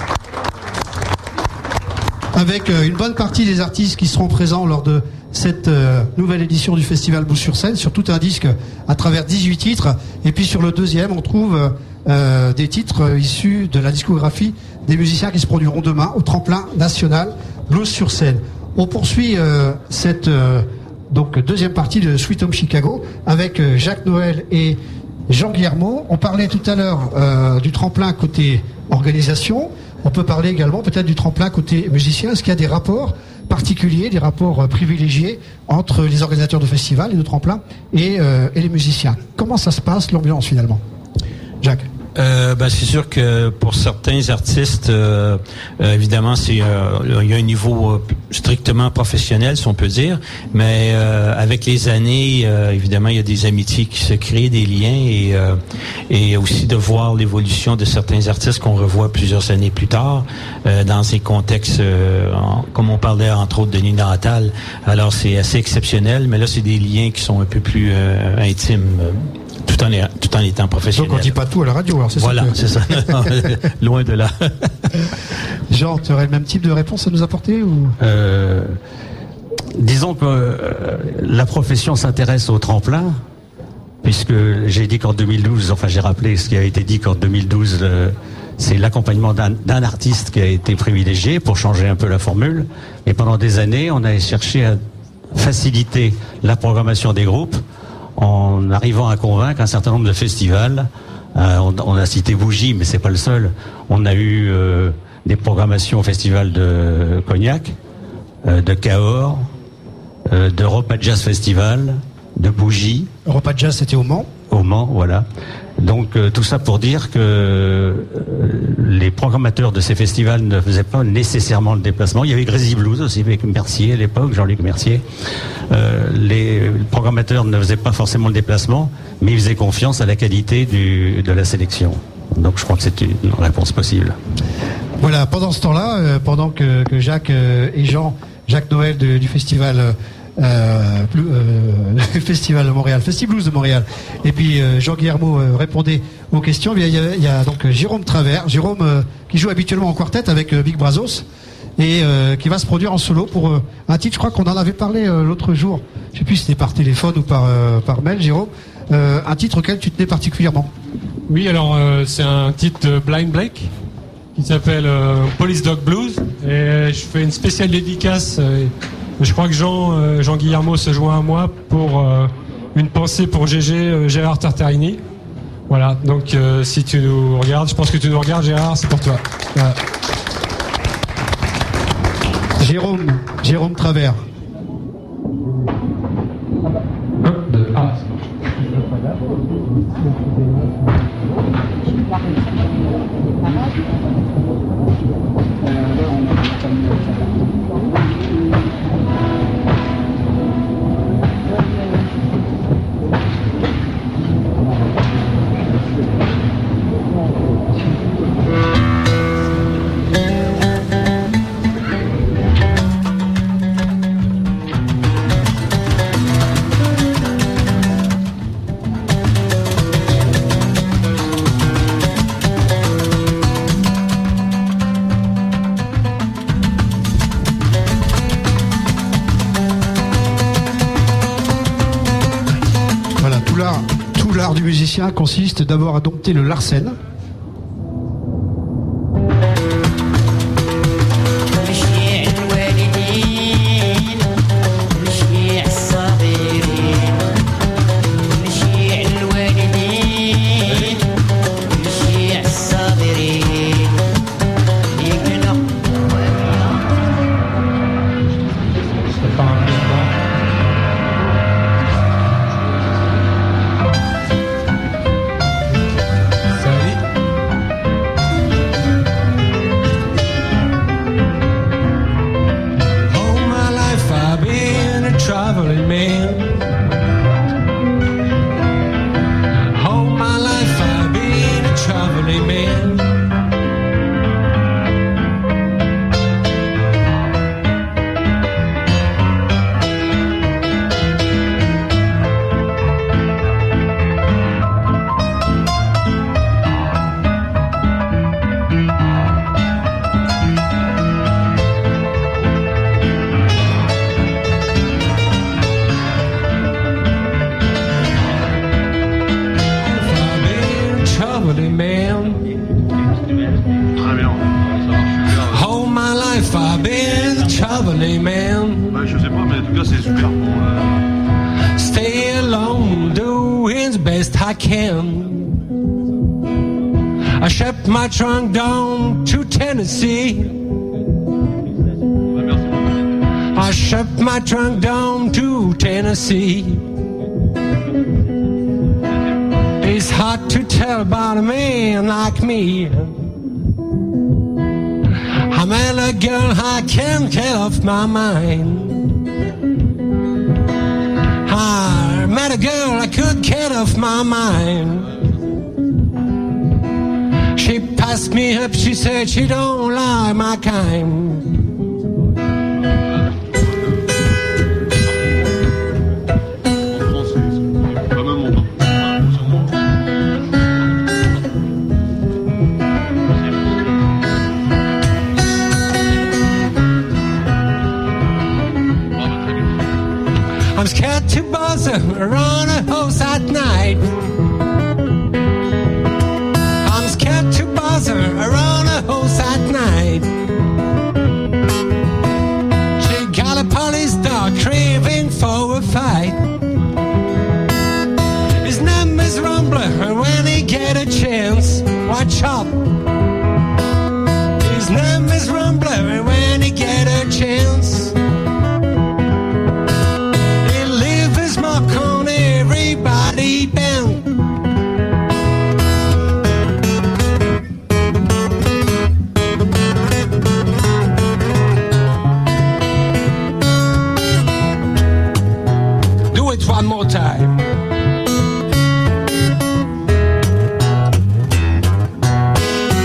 avec une bonne partie des artistes qui seront présents lors de cette nouvelle édition du Festival Blues sur scène, sur tout un disque à travers 18 titres. Et puis sur le deuxième, on trouve des titres issus de la discographie des musiciens qui se produiront demain au tremplin national Blues sur scène. On poursuit cette donc deuxième partie de Sweet Home Chicago avec Jacques Noël et Jean Guillermo. On parlait tout à l'heure du tremplin côté organisation. On peut parler également peut-être du tremplin côté musicien. Est-ce qu'il y a des rapports particuliers, des rapports privilégiés entre les organisateurs de festivals et de tremplin et les musiciens? Comment ça se passe, l'ambiance finalement? Jacques? C'est sûr que pour certains artistes, évidemment, il y a un niveau strictement professionnel, si on peut dire, mais avec les années, évidemment, il y a des amitiés qui se créent, des liens, et aussi de voir l'évolution de certains artistes qu'on revoit plusieurs années plus tard, dans ces contextes, comme on parlait entre autres de Nina Attal. Alors c'est assez exceptionnel, mais là c'est des liens qui sont un peu plus intimes. Tout en étant professionnel. Donc on dit pas tout à la radio, alors c'est voilà, ça. Voilà, c'est ça. Loin de là. Jean, tu aurais le même type de réponse à nous apporter ou Disons que la profession s'intéresse au tremplin, puisque j'ai dit qu'en 2012, enfin j'ai rappelé ce qui a été dit qu'en 2012, c'est l'accompagnement d'un artiste qui a été privilégié pour changer un peu la formule. Et pendant des années, on a cherché à faciliter la programmation des groupes en arrivant à convaincre un certain nombre de festivals. On a cité Bougie, mais c'est pas le seul. On a eu des programmations au festival de Cognac, de Cahors, d'Europa Jazz Festival, de Bougie. Europa Jazz, c'était au Mans. Au Mans, voilà. Donc tout ça pour dire que les programmateurs de ces festivals ne faisaient pas nécessairement le déplacement. Il y avait Crazy Blues aussi avec Mercier à l'époque, Jean-Luc Mercier. Les programmateurs ne faisaient pas forcément le déplacement, mais ils faisaient confiance à la qualité de la sélection. Donc je crois que c'est une réponse possible. Voilà, pendant ce temps-là, pendant que Jacques et Jean, Jacques Noël du festival Festival de Montréal, Festival Blues de Montréal, et puis Jean Guillermo répondait aux questions. Il y a donc Jérôme Travers, Jérôme qui joue habituellement en quartet avec Big Brazos, et qui va se produire en solo pour un titre. Je crois qu'on en avait parlé l'autre jour. Je sais plus si c'était par téléphone ou par mail, Jérôme. Un titre auquel tu tenais particulièrement. Oui, alors c'est un titre de Blind Blake qui s'appelle Police Dog Blues, et je fais une spéciale dédicace. Je crois que Jean Guillermo se joint à moi pour une pensée pour Gérard Tartarini. Voilà, donc si tu nous regardes, je pense que tu nous regardes, Gérard, c'est pour toi. Voilà. Jérôme Travers. Tout l'art du musicien consiste d'abord à dompter le Larsen. I shipped my trunk down to Tennessee. I shipped my trunk down to Tennessee. It's hard to tell about a man like me. I met a girl I can't get off my mind. I met a girl I could get off my mind. She passed me up, she said she don't like my kind. I'm scared to bother around a house at night. I'm scared to bother around a house at night. She got a police dog craving for a fight. His name is Rumbler, and when he get a chance, watch out. His name is Rumbler, and when he get a chance, on everybody bent. Do it one more time.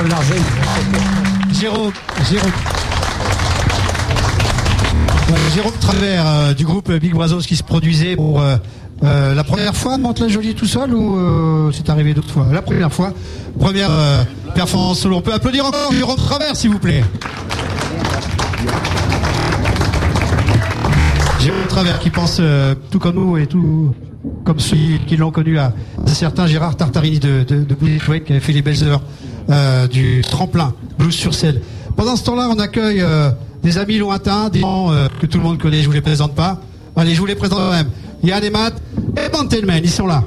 Jérôme Travers du groupe Big Brazos qui se produisait pour la première fois de Mantes-la-Jolie tout seul ou c'est arrivé d'autres fois? La première fois. Première performance solo. On peut applaudir encore Jérôme Travers s'il vous plaît. Jérôme Travers qui pense tout comme nous et tout comme ceux qui l'ont connu à certains Gérard Tartarini de Blues qui avait fait les belles heures du tremplin Blues sur scène. Pendant ce temps-là, on accueille des amis lointains, des gens que tout le monde connaît, je vous les présente pas. Allez, je vous les présente quand même. Yann et Matt et Bantelman, ils sont là.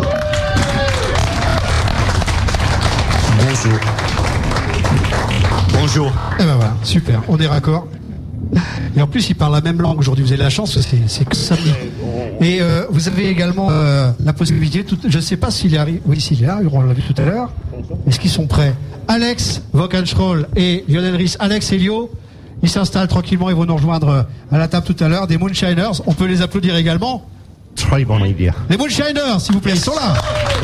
Bonjour. Et ben voilà, super, on est raccord. Et en plus, ils parlent la même langue aujourd'hui. Vous avez la chance, c'est que samedi. Et vous avez également la possibilité. Je ne sais pas s'il est arrivé. Oui, s'il est là. On l'a vu tout à l'heure. Est-ce qu'ils sont prêts? Alex Vokenschroll et Lionel Ries. Alex et Lio, ils s'installent tranquillement. Ils vont nous rejoindre à la table tout à l'heure. Des Moonshiners. On peut les applaudir également. Très bonne idée. Les Moonshiners, s'il vous plaît, ils sont là.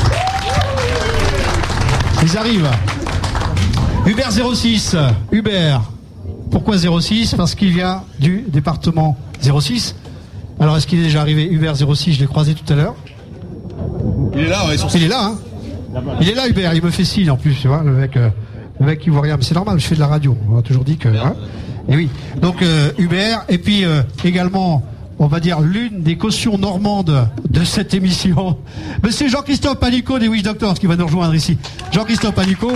Ils arrivent. Hubert 06. Hubert. Pourquoi 06? Parce qu'il vient du département 06. Alors, est-ce qu'il est déjà arrivé? Hubert 06, je l'ai croisé tout à l'heure. Il est là, ouais, il est là, hein. Il est là, Hubert. Il me fait signe en plus, tu vois, le mec qui voit rien. Mais c'est normal, je fais de la radio. On a toujours dit que. Hein. Et oui. Donc, Hubert. Et puis, également, on va dire, l'une des cautions normandes de cette émission. Monsieur Jean-Christophe Panico des Witch Doctors qui va nous rejoindre ici. Jean-Christophe Panico.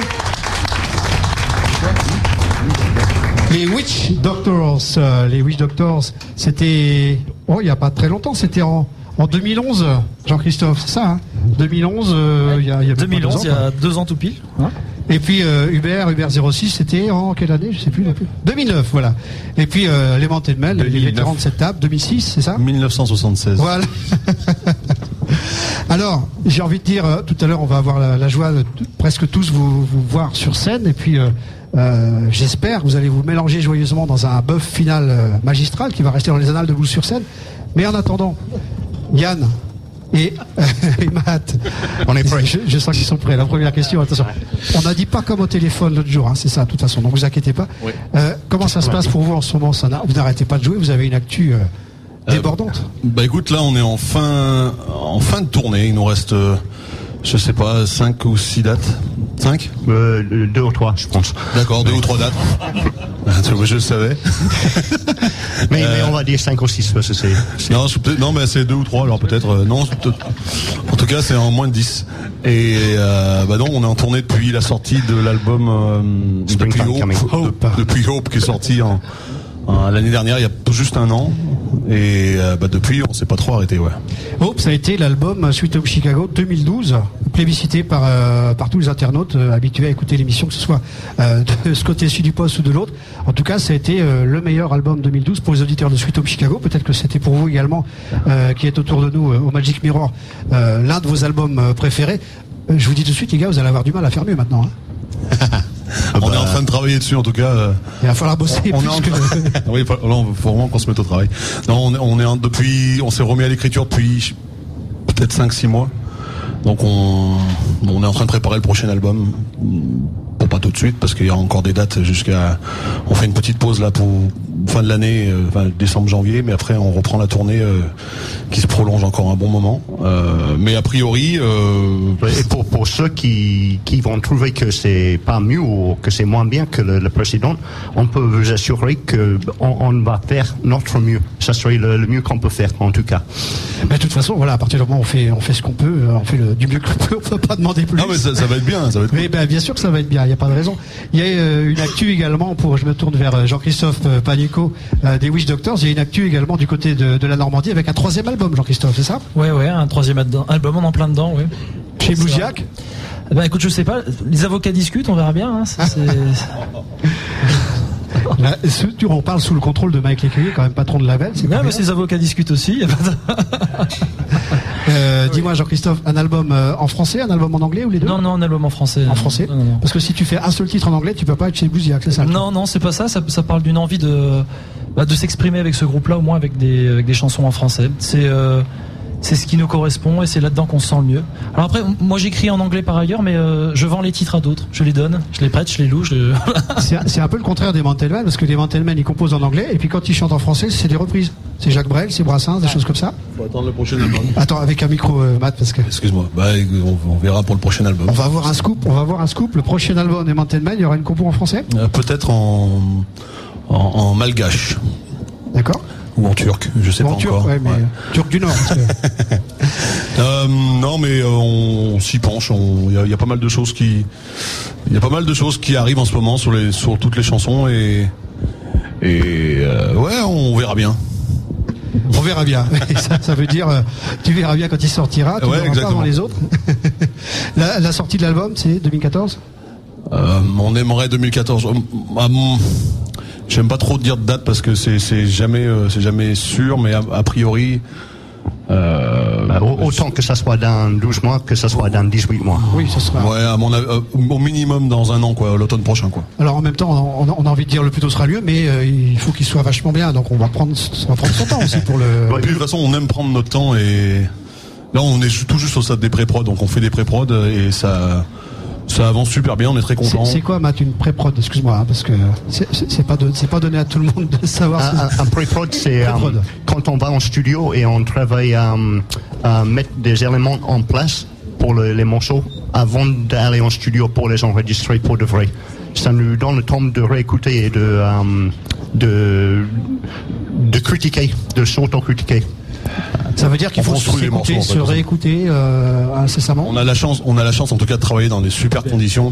Les Witch Doctors, c'était, il n'y a pas très longtemps, c'était en 2011, Jean-Christophe, c'est ça, hein? 2011, il y a 2011, il y a 2 ans tout pile. Hein? Et puis Hubert 06, c'était en quelle année? Je sais plus non plus. 2009, voilà. Et puis les Mantelmel, les vétérans de cette table, 2006, c'est ça? 1976. Voilà. Alors, j'ai envie de dire, tout à l'heure, on va avoir la joie de presque tous vous voir sur scène, et puis j'espère que vous allez vous mélanger joyeusement dans un bœuf final magistral qui va rester dans les annales de Blues sur scène. Mais en attendant, Yann et Matt, on est prêts. Je sens qu'ils sont prêts. La première question, attention. On n'a dit pas comme au téléphone l'autre jour, hein, c'est ça, de toute façon, donc vous inquiétez pas. Oui. Comment ça se passe pour vous en ce moment, Sana? Vous n'arrêtez pas de jouer, vous avez une actu débordante. Bah écoute, là on est en fin de tournée, il nous reste je sais pas, 5 ou 6 dates. 5 2 ou 3, je pense. D'accord, 2 ou 3 dates. Je le savais. mais on va dire 5 ou 6. Non, mais c'est 2 ou 3, alors peut-être. Non, en tout cas, c'est en moins de 10. Et non, on est en tournée depuis la sortie de l'album depuis Hope, qui est sorti l'année dernière, il y a tout juste un an. Et depuis, on s'est pas trop arrêté, ouais. Hope, ça a été l'album Sweet Home Chicago 2012, plébiscité par tous les internautes habitués à écouter l'émission, que ce soit de ce côté-ci du poste ou de l'autre. En tout cas, ça a été le meilleur album 2012 pour les auditeurs de Sweet Home Chicago. Peut-être que c'était pour vous également, qui êtes autour de nous au Magic Mirror, l'un de vos albums préférés. Je vous dis tout de suite, les gars, vous allez avoir du mal à faire mieux maintenant. Hein. On est en train de travailler dessus, en tout cas. Il va falloir bosser. Oui, il faut vraiment qu'on se mette au travail. Non, on s'est remis à l'écriture depuis peut-être 5-6 mois. Donc on est en train de préparer le prochain album. Bon, pas tout de suite, parce qu'il y a encore des dates on fait une petite pause là pour fin de l'année, décembre-janvier, mais après on reprend la tournée qui se prolonge encore un bon moment. Mais a priori... Et pour ceux qui vont trouver que c'est pas mieux ou que c'est moins bien que le précédent, on peut vous assurer qu'on va faire notre mieux. Ça serait le mieux qu'on peut faire, en tout cas. Mais de toute façon, voilà, à partir du moment où on fait ce qu'on peut, on fait du mieux qu'on peut, on peut pas demander plus. Non, mais ça va être bien. Ça va être mais bien sûr que ça va être bien, il n'y a pas de raison. Il y a une actu également, je me tourne vers Jean-Christophe Panico des Witch Doctors, il y a une actu également du côté de la Normandie avec un 3e album, Jean-Christophe, c'est ça? Ouais, un 3e album, on est en plein dedans, oui. Chez Bougiac? Écoute, je sais pas, les avocats discutent, on verra bien. Hein, Là, on parle sous le contrôle de Mike Lécuyer, quand même patron de label. Non, mais ces avocats discutent aussi. Dis-moi, Jean-Christophe, un album en français, un album en anglais ou les deux? Non, un album en français. En français? Non. Parce que si tu fais un seul titre en anglais, tu peux pas être chez Bouziac, c'est ça? Non, c'est pas ça. Ça parle d'une envie de s'exprimer avec ce groupe-là, au moins avec des chansons en français. c'est ce qui nous correspond et c'est là-dedans qu'on se sent le mieux. Alors après, moi j'écris en anglais par ailleurs, mais je vends les titres à d'autres. Je les donne, je les prête, je les loue. C'est un peu le contraire des Mantelman, parce que les Mantelman ils composent en anglais et puis quand ils chantent en français, c'est des reprises. C'est Jacques Brel, c'est Brassens, des choses comme ça. Faut attendre le prochain album. Attends, avec un micro, Matt, parce que. Excuse-moi. On verra pour le prochain album. On va avoir un scoop. Le prochain album des Mantelman, il y aura une compo en français. Peut-être en malgache. D'accord. Ou en turc, je sais pas encore. Ouais, mais turc du Nord. Non, mais on s'y penche. Il y a pas mal de choses qui arrivent en ce moment sur toutes les chansons et ouais, on verra bien. On verra bien. Ça veut dire, tu verras bien quand il sortira. Tu verras pas avant les autres. La sortie de l'album, c'est 2014. On aimerait 2014. J'aime pas trop dire de date parce que c'est jamais sûr, mais a priori. Autant que ça soit dans 12 mois que ça soit dans 18 mois. Oui, ça sera. Ouais, à mon avis, au minimum dans un an, quoi, l'automne prochain, quoi. Alors en même temps, on a envie de dire le plus tôt sera mieux, mais il faut qu'il soit vachement bien. Donc on va prendre son temps aussi pour le. Ouais, de toute façon, on aime prendre notre temps et là, on est tout juste au stade des pré-prod, donc on fait des pré-prod et ça avance super bien, on est très content. C'est quoi, Matt, une pré-prod? Excuse-moi, hein, parce que c'est pas donné à tout le monde de savoir. Un pré-prod, c'est quand on va en studio et on travaille à mettre des éléments en place pour les morceaux avant d'aller en studio pour les enregistrer pour de vrai. Ça nous donne le temps de réécouter et de critiquer, de s'auto-critiquer. Ça veut dire qu'il faut se réécouter incessamment. On a la chance en tout cas de travailler dans des super conditions.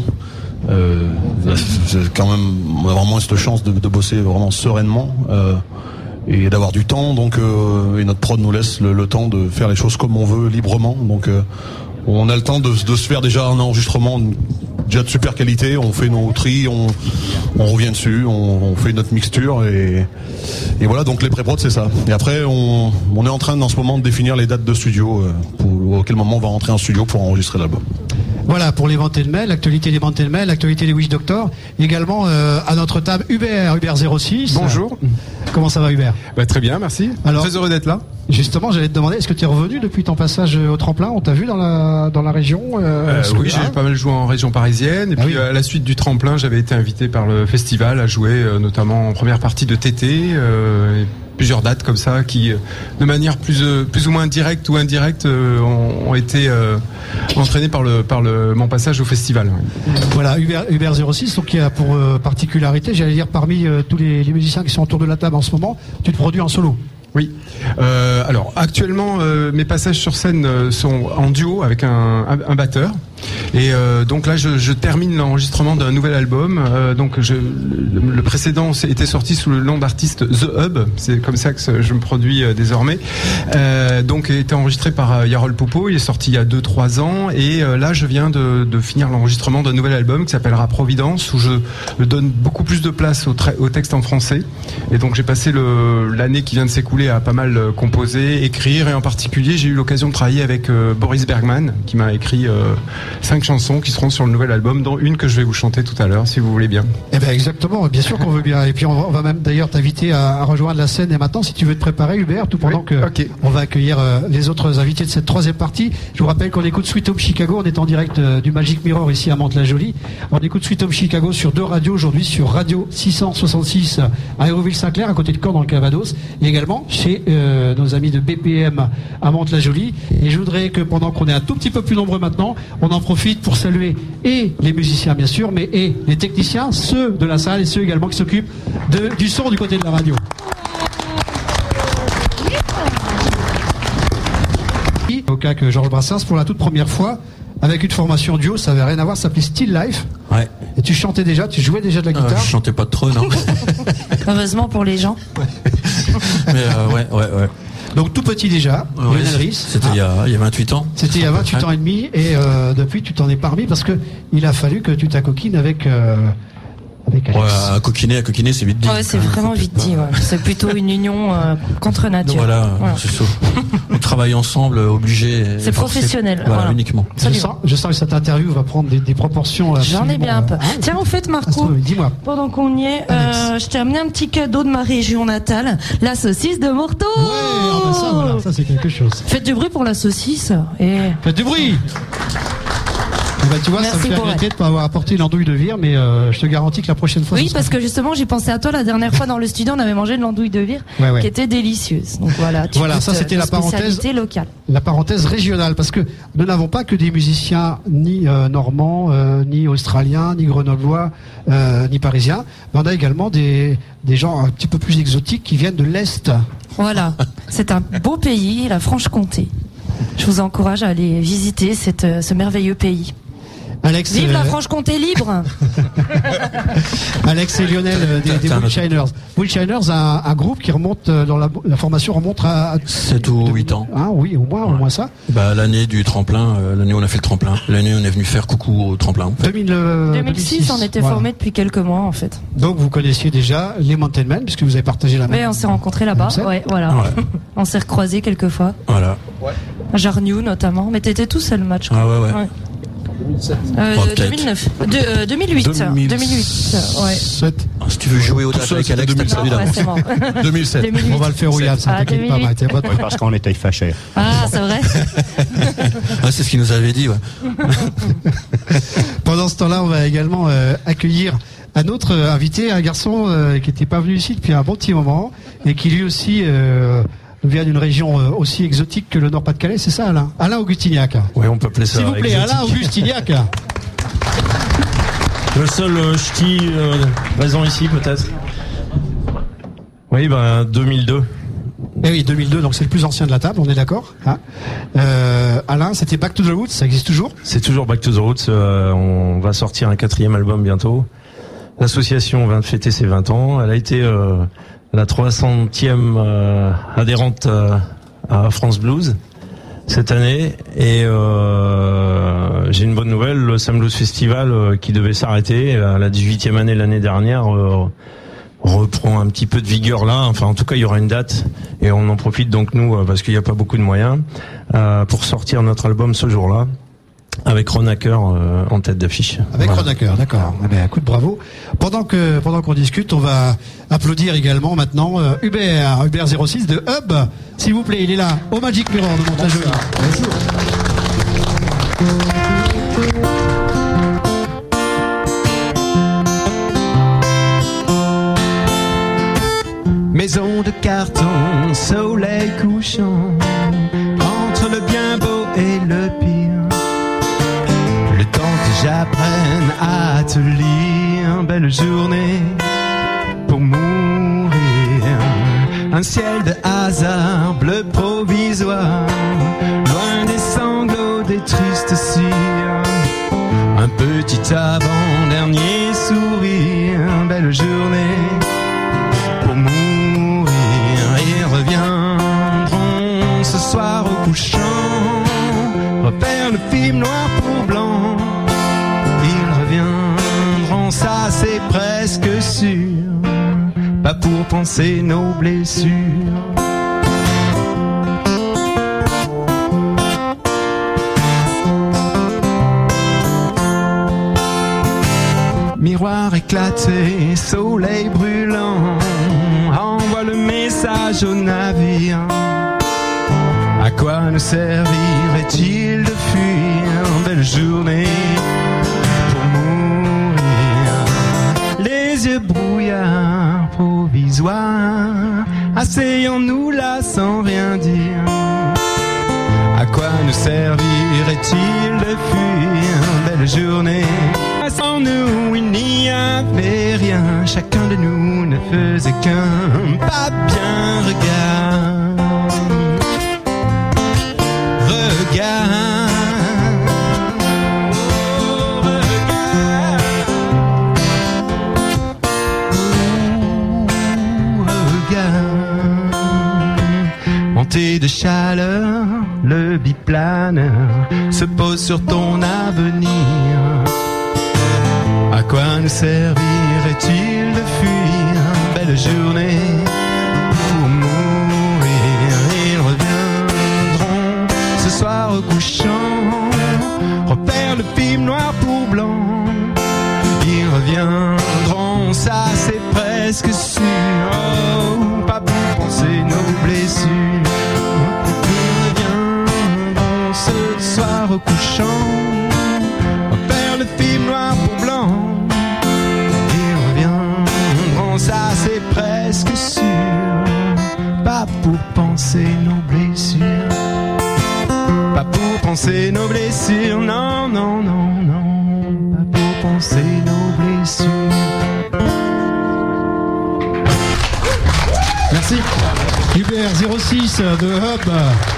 Quand même, on a vraiment cette chance de bosser vraiment sereinement et d'avoir du temps. Donc, et notre prod nous laisse le temps de faire les choses comme on veut, librement. Donc, on a le temps de se faire déjà un enregistrement déjà de super qualité. On fait nos tris, on revient dessus, on fait notre mixture et voilà. Donc les pré-prod c'est ça. Et après on est en train en ce moment de définir les dates de studio à quel moment on va rentrer en studio pour enregistrer l'album. Voilà pour les Mantelman, l'actualité des Mantelman, l'actualité des Wish Doctor. Également à notre table Hubert 06. Bonjour. Comment ça va Hubert? Très bien, merci. Alors, très heureux d'être là. Justement, j'allais te demander, est-ce que tu es revenu depuis ton passage au tremplin? On t'a vu dans la région? Oui, j'ai pas mal joué en région parisienne. Et puis à la suite du tremplin, j'avais été invité par le festival à jouer notamment en première partie de TT. Plusieurs dates comme ça qui, de manière plus ou moins directe ou indirecte, ont été entraînées par mon passage au festival. Voilà, Hubert 06, donc qui a pour particularité, j'allais dire parmi tous les musiciens qui sont autour de la table en ce moment, tu te produis en solo. Oui. Alors actuellement, mes passages sur scène sont en duo avec un batteur. Et donc là, je termine l'enregistrement d'un nouvel album. Le précédent était sorti sous le nom d'artiste The Hub. C'est comme ça que je me produis désormais. Donc, il a été enregistré par Yarol Popo. Il est sorti il y a 2-3 ans. Et là, je viens de finir l'enregistrement d'un nouvel album qui s'appellera Providence, où je donne beaucoup plus de place au texte en français. Et donc, j'ai passé l'année qui vient de s'écouler à pas mal composer, écrire. Et en particulier, j'ai eu l'occasion de travailler avec Boris Bergman, qui m'a écrit 5 chansons qui seront sur le nouvel album, dont une que je vais vous chanter tout à l'heure, si vous voulez bien. Eh bien, exactement, bien sûr qu'on veut bien. Et puis, on va même d'ailleurs t'inviter à rejoindre la scène. Et maintenant, si tu veux te préparer, Hubert, tout pendant on va accueillir les autres invités de cette troisième partie. Je vous rappelle qu'on écoute Sweet Home Chicago. On est en direct du Magic Mirror ici à Mantes-la-Jolie. On écoute Sweet Home Chicago sur 2 radios aujourd'hui, sur Radio 666 à Aéroville-Saint-Clair, à côté de Caen dans le Calvados, et également chez nos amis de BPM à Mantes-la-Jolie. Et je voudrais que pendant qu'on est un tout petit peu plus nombreux maintenant, on en profite pour saluer et les musiciens bien sûr, mais et les techniciens, ceux de la salle et ceux également qui s'occupent du son du côté de la radio. Au cas que Georges Brassens, pour la toute première fois, avec une formation duo, ça n'avait rien à voir, ça s'appelait Still Life. Ouais. Et tu chantais déjà, tu jouais déjà de la guitare? Je chantais pas trop, non. Heureusement pour les gens. Mais ouais. Donc tout petit déjà, Lionel Rhys. C'était il y a 28 ans. C'était il y a 28 ans et demi, et depuis tu t'en es parmi parce que il a fallu que tu t'acoquines avec Alex. Ouais, à coquiner, c'est vite dit. Ouais, c'est vraiment vite dit. Ouais. C'est plutôt une union contre nature. Voilà. C'est ça. On travaille ensemble, obligé. C'est professionnel. Voilà, uniquement. Je sens que cette interview va prendre des proportions. J'en ai bien un peu. Tiens, en fait, Marco, dis-moi. Pendant qu'on y est, je t'ai amené un petit cadeau de ma région natale, la saucisse de Morteau. Ouais, ça, voilà. ça c'est quelque chose. Faites du bruit pour la saucisse. Et... Faites du bruit. Tu vois, Merci ça me fait pour regretter de ne pas avoir apporté une andouille de vire, mais je te garantis que la prochaine fois. Oui, parce que justement, j'ai pensé à toi la dernière fois dans le studio, on avait mangé de l'andouille de vire qui était délicieuse. Donc voilà. Voilà, ça c'était la parenthèse locale. La parenthèse régionale, parce que nous n'avons pas que des musiciens ni normands, ni australiens, ni grenoblois, ni parisiens, mais on a également des gens un petit peu plus exotiques qui viennent de l'Est. Voilà, c'est un beau pays, la Franche-Comté. Je vous encourage à aller visiter ce merveilleux pays. Alex, vive la Franche-Comté libre. Alex et Lionel des Bullshiners. Bullshiners, un groupe qui remonte dans la formation remonte à 7 ou 8 ans. Ah oui, au moins ça. Bah, l'année du tremplin, l'année où on a fait le tremplin, l'année où on est venu faire coucou au tremplin. En fait. 2006, on était formés depuis quelques mois en fait. Donc vous connaissiez déjà les Mountain Men puisque vous avez partagé la même. Oui, on s'est rencontrés là-bas. Ouais, voilà. Ouais. On s'est recroisés quelques fois. Voilà. À Jarniou notamment. Mais t'étais tout seul le match. Ah ouais. 2009. 2008. 2008. Ouais. Si tu veux jouer au date avec Alex, t'as celui d'avance. 2007. On va le faire au Yann, ça t'inquiète pas, Maïté. Parce qu'on était fâchés. Ah, c'est vrai. C'est ce qu'il nous avait dit, ouais. Pendant ce temps-là, on va également accueillir un autre invité, un garçon qui n'était pas venu ici depuis un bon petit moment et qui lui aussi vient d'une région aussi exotique que le Nord-Pas-de-Calais, c'est ça, Alain? Alain Augustignac. Oui, on peut appeler ça. S'il vous plaît, exotique. Alain Augustignac. Le seul ch'ti présent ici, peut-être. Oui, 2002. Eh oui, 2002, donc c'est le plus ancien de la table, on est d'accord, hein. Alain, c'était Back to the Roots, ça existe toujours? C'est toujours Back to the Roots. On va sortir un 4e album bientôt. L'association vient de fêter ses 20 ans. Elle a été la 300e adhérente à France Blues cette année, et j'ai une bonne nouvelle, le Sam Blues Festival qui devait s'arrêter à la 18e année l'année dernière reprend un petit peu de vigueur là. Enfin, en tout cas, il y aura une date et on en profite donc nous parce qu'il n'y a pas beaucoup de moyens pour sortir notre album ce jour-là. Avec Ron Hacker en tête d'affiche. Avec Ron Hacker, d'accord. Eh bien, écoute, bravo. Pendant qu'on discute, on va applaudir également maintenant Hubert 06 de Hub. S'il vous plaît, il est là, au Magic Mirror de Montageux. Bonjour. Maison de carton, soleil couchant, entre le bien beau et le pire. Le temps que j'apprenne à te lire, belle journée pour mourir. Un ciel de hasard, bleu provisoire, loin des sanglots des tristes cires. Un petit avant-dernier sourire, belle journée pour mourir. Ils reviendront ce soir au couchant, refaire le film noir pour blanc. Ils reviendront, ça c'est presque sûr, pas pour penser nos blessures. Miroir éclaté, soleil brûlant, envoie le message au navire. À quoi nous servirait-il de fuir, belle journée pour mourir. Les yeux brouillards provisoires, asseyons-nous là sans rien dire. À quoi nous servirait-il de fuir, belle journée. Sans nous il n'y avait rien, chacun de nous ne faisait qu'un pas bien regard. Montée de chaleur, le biplaneur se pose sur ton avenir. À quoi nous servirait-il de fuir, belle journée pour mourir. Ils reviendront ce soir au couchant, refaire le film noir pour blanc. Ils reviendront, ça c'est presque sûr, oh, pas pour penser nos blessures. au couchant. On va faire le film noir pour blanc. Et reviendront, ça c'est presque sûr. Pas pour penser nos blessures. Pas pour penser nos blessures. Non, non, non, non. Pas pour penser nos blessures. Merci. Hubert 06 de Hub.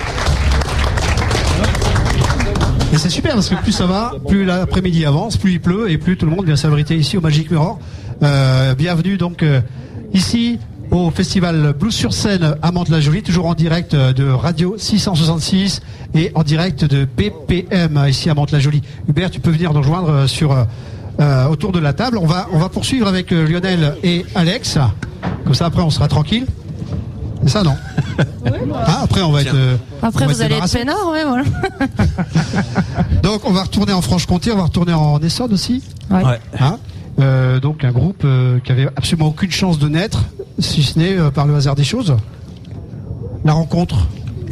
Et c'est super parce que plus ça va, plus l'après-midi avance, plus il pleut et plus tout le monde vient s'abriter ici au Magic Mirror. Bienvenue donc ici au festival Blues sur scène à Mantes-la-Jolie, toujours en direct de Radio 666 et en direct de BPM ici à Mantes-la-Jolie. Hubert, tu peux venir nous rejoindre autour de la table. On va poursuivre avec Lionel et Alex. Comme ça après on sera tranquille. C'est ça, non? Ah, après on va être. Après vous allez être peinard, ouais, voilà. Donc on va retourner en Franche-Comté, on va retourner en Essonne aussi. Ouais. Hein, donc un groupe qui avait absolument aucune chance de naître, si ce n'est par le hasard des choses. La rencontre.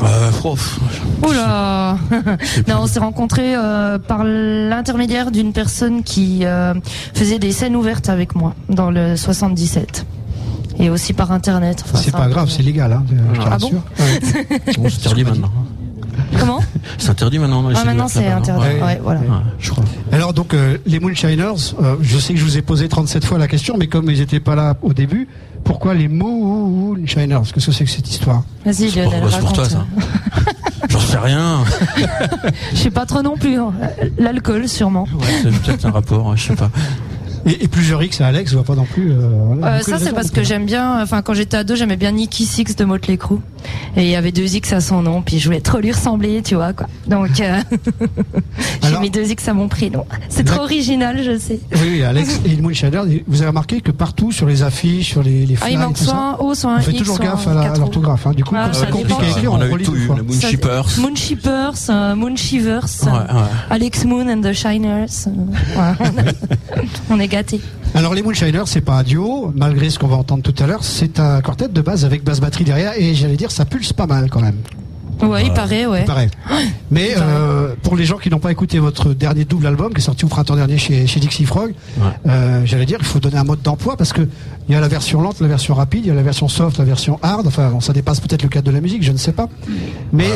Oula. Non, on s'est rencontrés par l'intermédiaire d'une personne qui faisait des scènes ouvertes avec moi dans le 77. Et aussi par internet. Enfin, c'est pas grave, c'est légal, hein, je te rassure. Bon, c'est interdit maintenant. Comment? C'est interdit maintenant. Maintenant c'est interdit. Ouais, voilà. Je crois. Alors donc les Moonshiners, je sais que je vous ai posé 37 fois la question, mais comme ils n'étaient pas là au début, pourquoi les Moonshiners? Qu'est-ce que c'est que cette histoire? Vas-y, Lionel, raconte. C'est pour toi ça. J'en sais rien. Je sais pas trop non plus. Hein. L'alcool sûrement. Ouais, c'est peut-être un rapport, je sais pas. Et plusieurs X à Alex, je vois pas non plus. Voilà, ça c'est parce que j'aime bien. Enfin, quand j'étais ado, j'aimais bien Nicky Six de Motley Crue. Et il y avait 2 X à son nom, puis je voulais trop lui ressembler, tu vois quoi. Donc j'ai mis 2 X à mon prénom. C'est trop original, je sais. Oui, Alex et Moonshiners, vous avez remarqué que partout sur les affiches, sur les flyers, il manque soit un O, soit un X. On fait toujours gaffe à l'orthographe. Hein. Du coup, quand c'est compliqué à écrire, on a relit tout eu. Moonshippers, Moonshivers, Alex Moon and the Shiners. On est gâtés. Alors les Moonshiners, c'est pas un duo, malgré ce qu'on va entendre tout à l'heure, c'est un quartet de base avec basse batterie derrière et j'allais dire ça pulse pas mal quand même. Ouais, il paraît, ouais. Il paraît. Mais pour les gens qui n'ont pas écouté votre dernier double album qui est sorti au printemps dernier chez Dixie Frog, j'allais dire il faut donner un mode d'emploi parce que il y a la version lente, la version rapide, il y a la version soft, la version hard. Enfin, bon, ça dépasse peut-être le cadre de la musique, je ne sais pas. Mais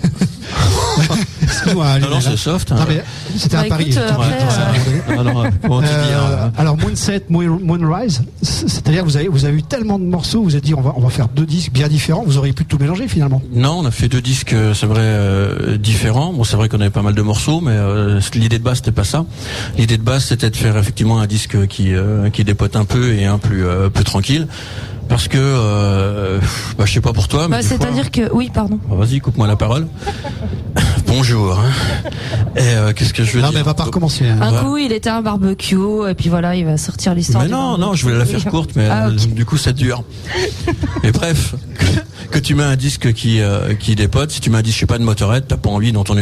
non, c'est soft. Hein. Non, mais c'était un pari. Alors Moonset, Moonrise, c'est-à-dire vous avez eu tellement de morceaux, vous avez dit on va faire 2 disques bien différents. Vous auriez pu tout mélanger finalement. Non, on a fait 2 disques, c'est vrai, différents. Bon, c'est vrai qu'on avait pas mal de morceaux, mais l'idée de base c'était pas ça. L'idée de base c'était de faire effectivement un disque qui dépote un peu et un plus tranquille. Parce que, je sais pas pour toi, mais c'est-à-dire que, oui, pardon. Vas-y, coupe-moi la parole. Bonjour. Hein. Et qu'est-ce que je veux dire? Non, mais elle va pas recommencer. Hein. Un coup, il était à un barbecue, et puis voilà, il va sortir l'histoire. Mais non, je voulais la faire courte, mais okay. Du coup, ça dure. Mais bref, que tu mets un disque qui dépote, si tu mets un disque, je sais pas, de Motorhead, t'as pas envie d'entendre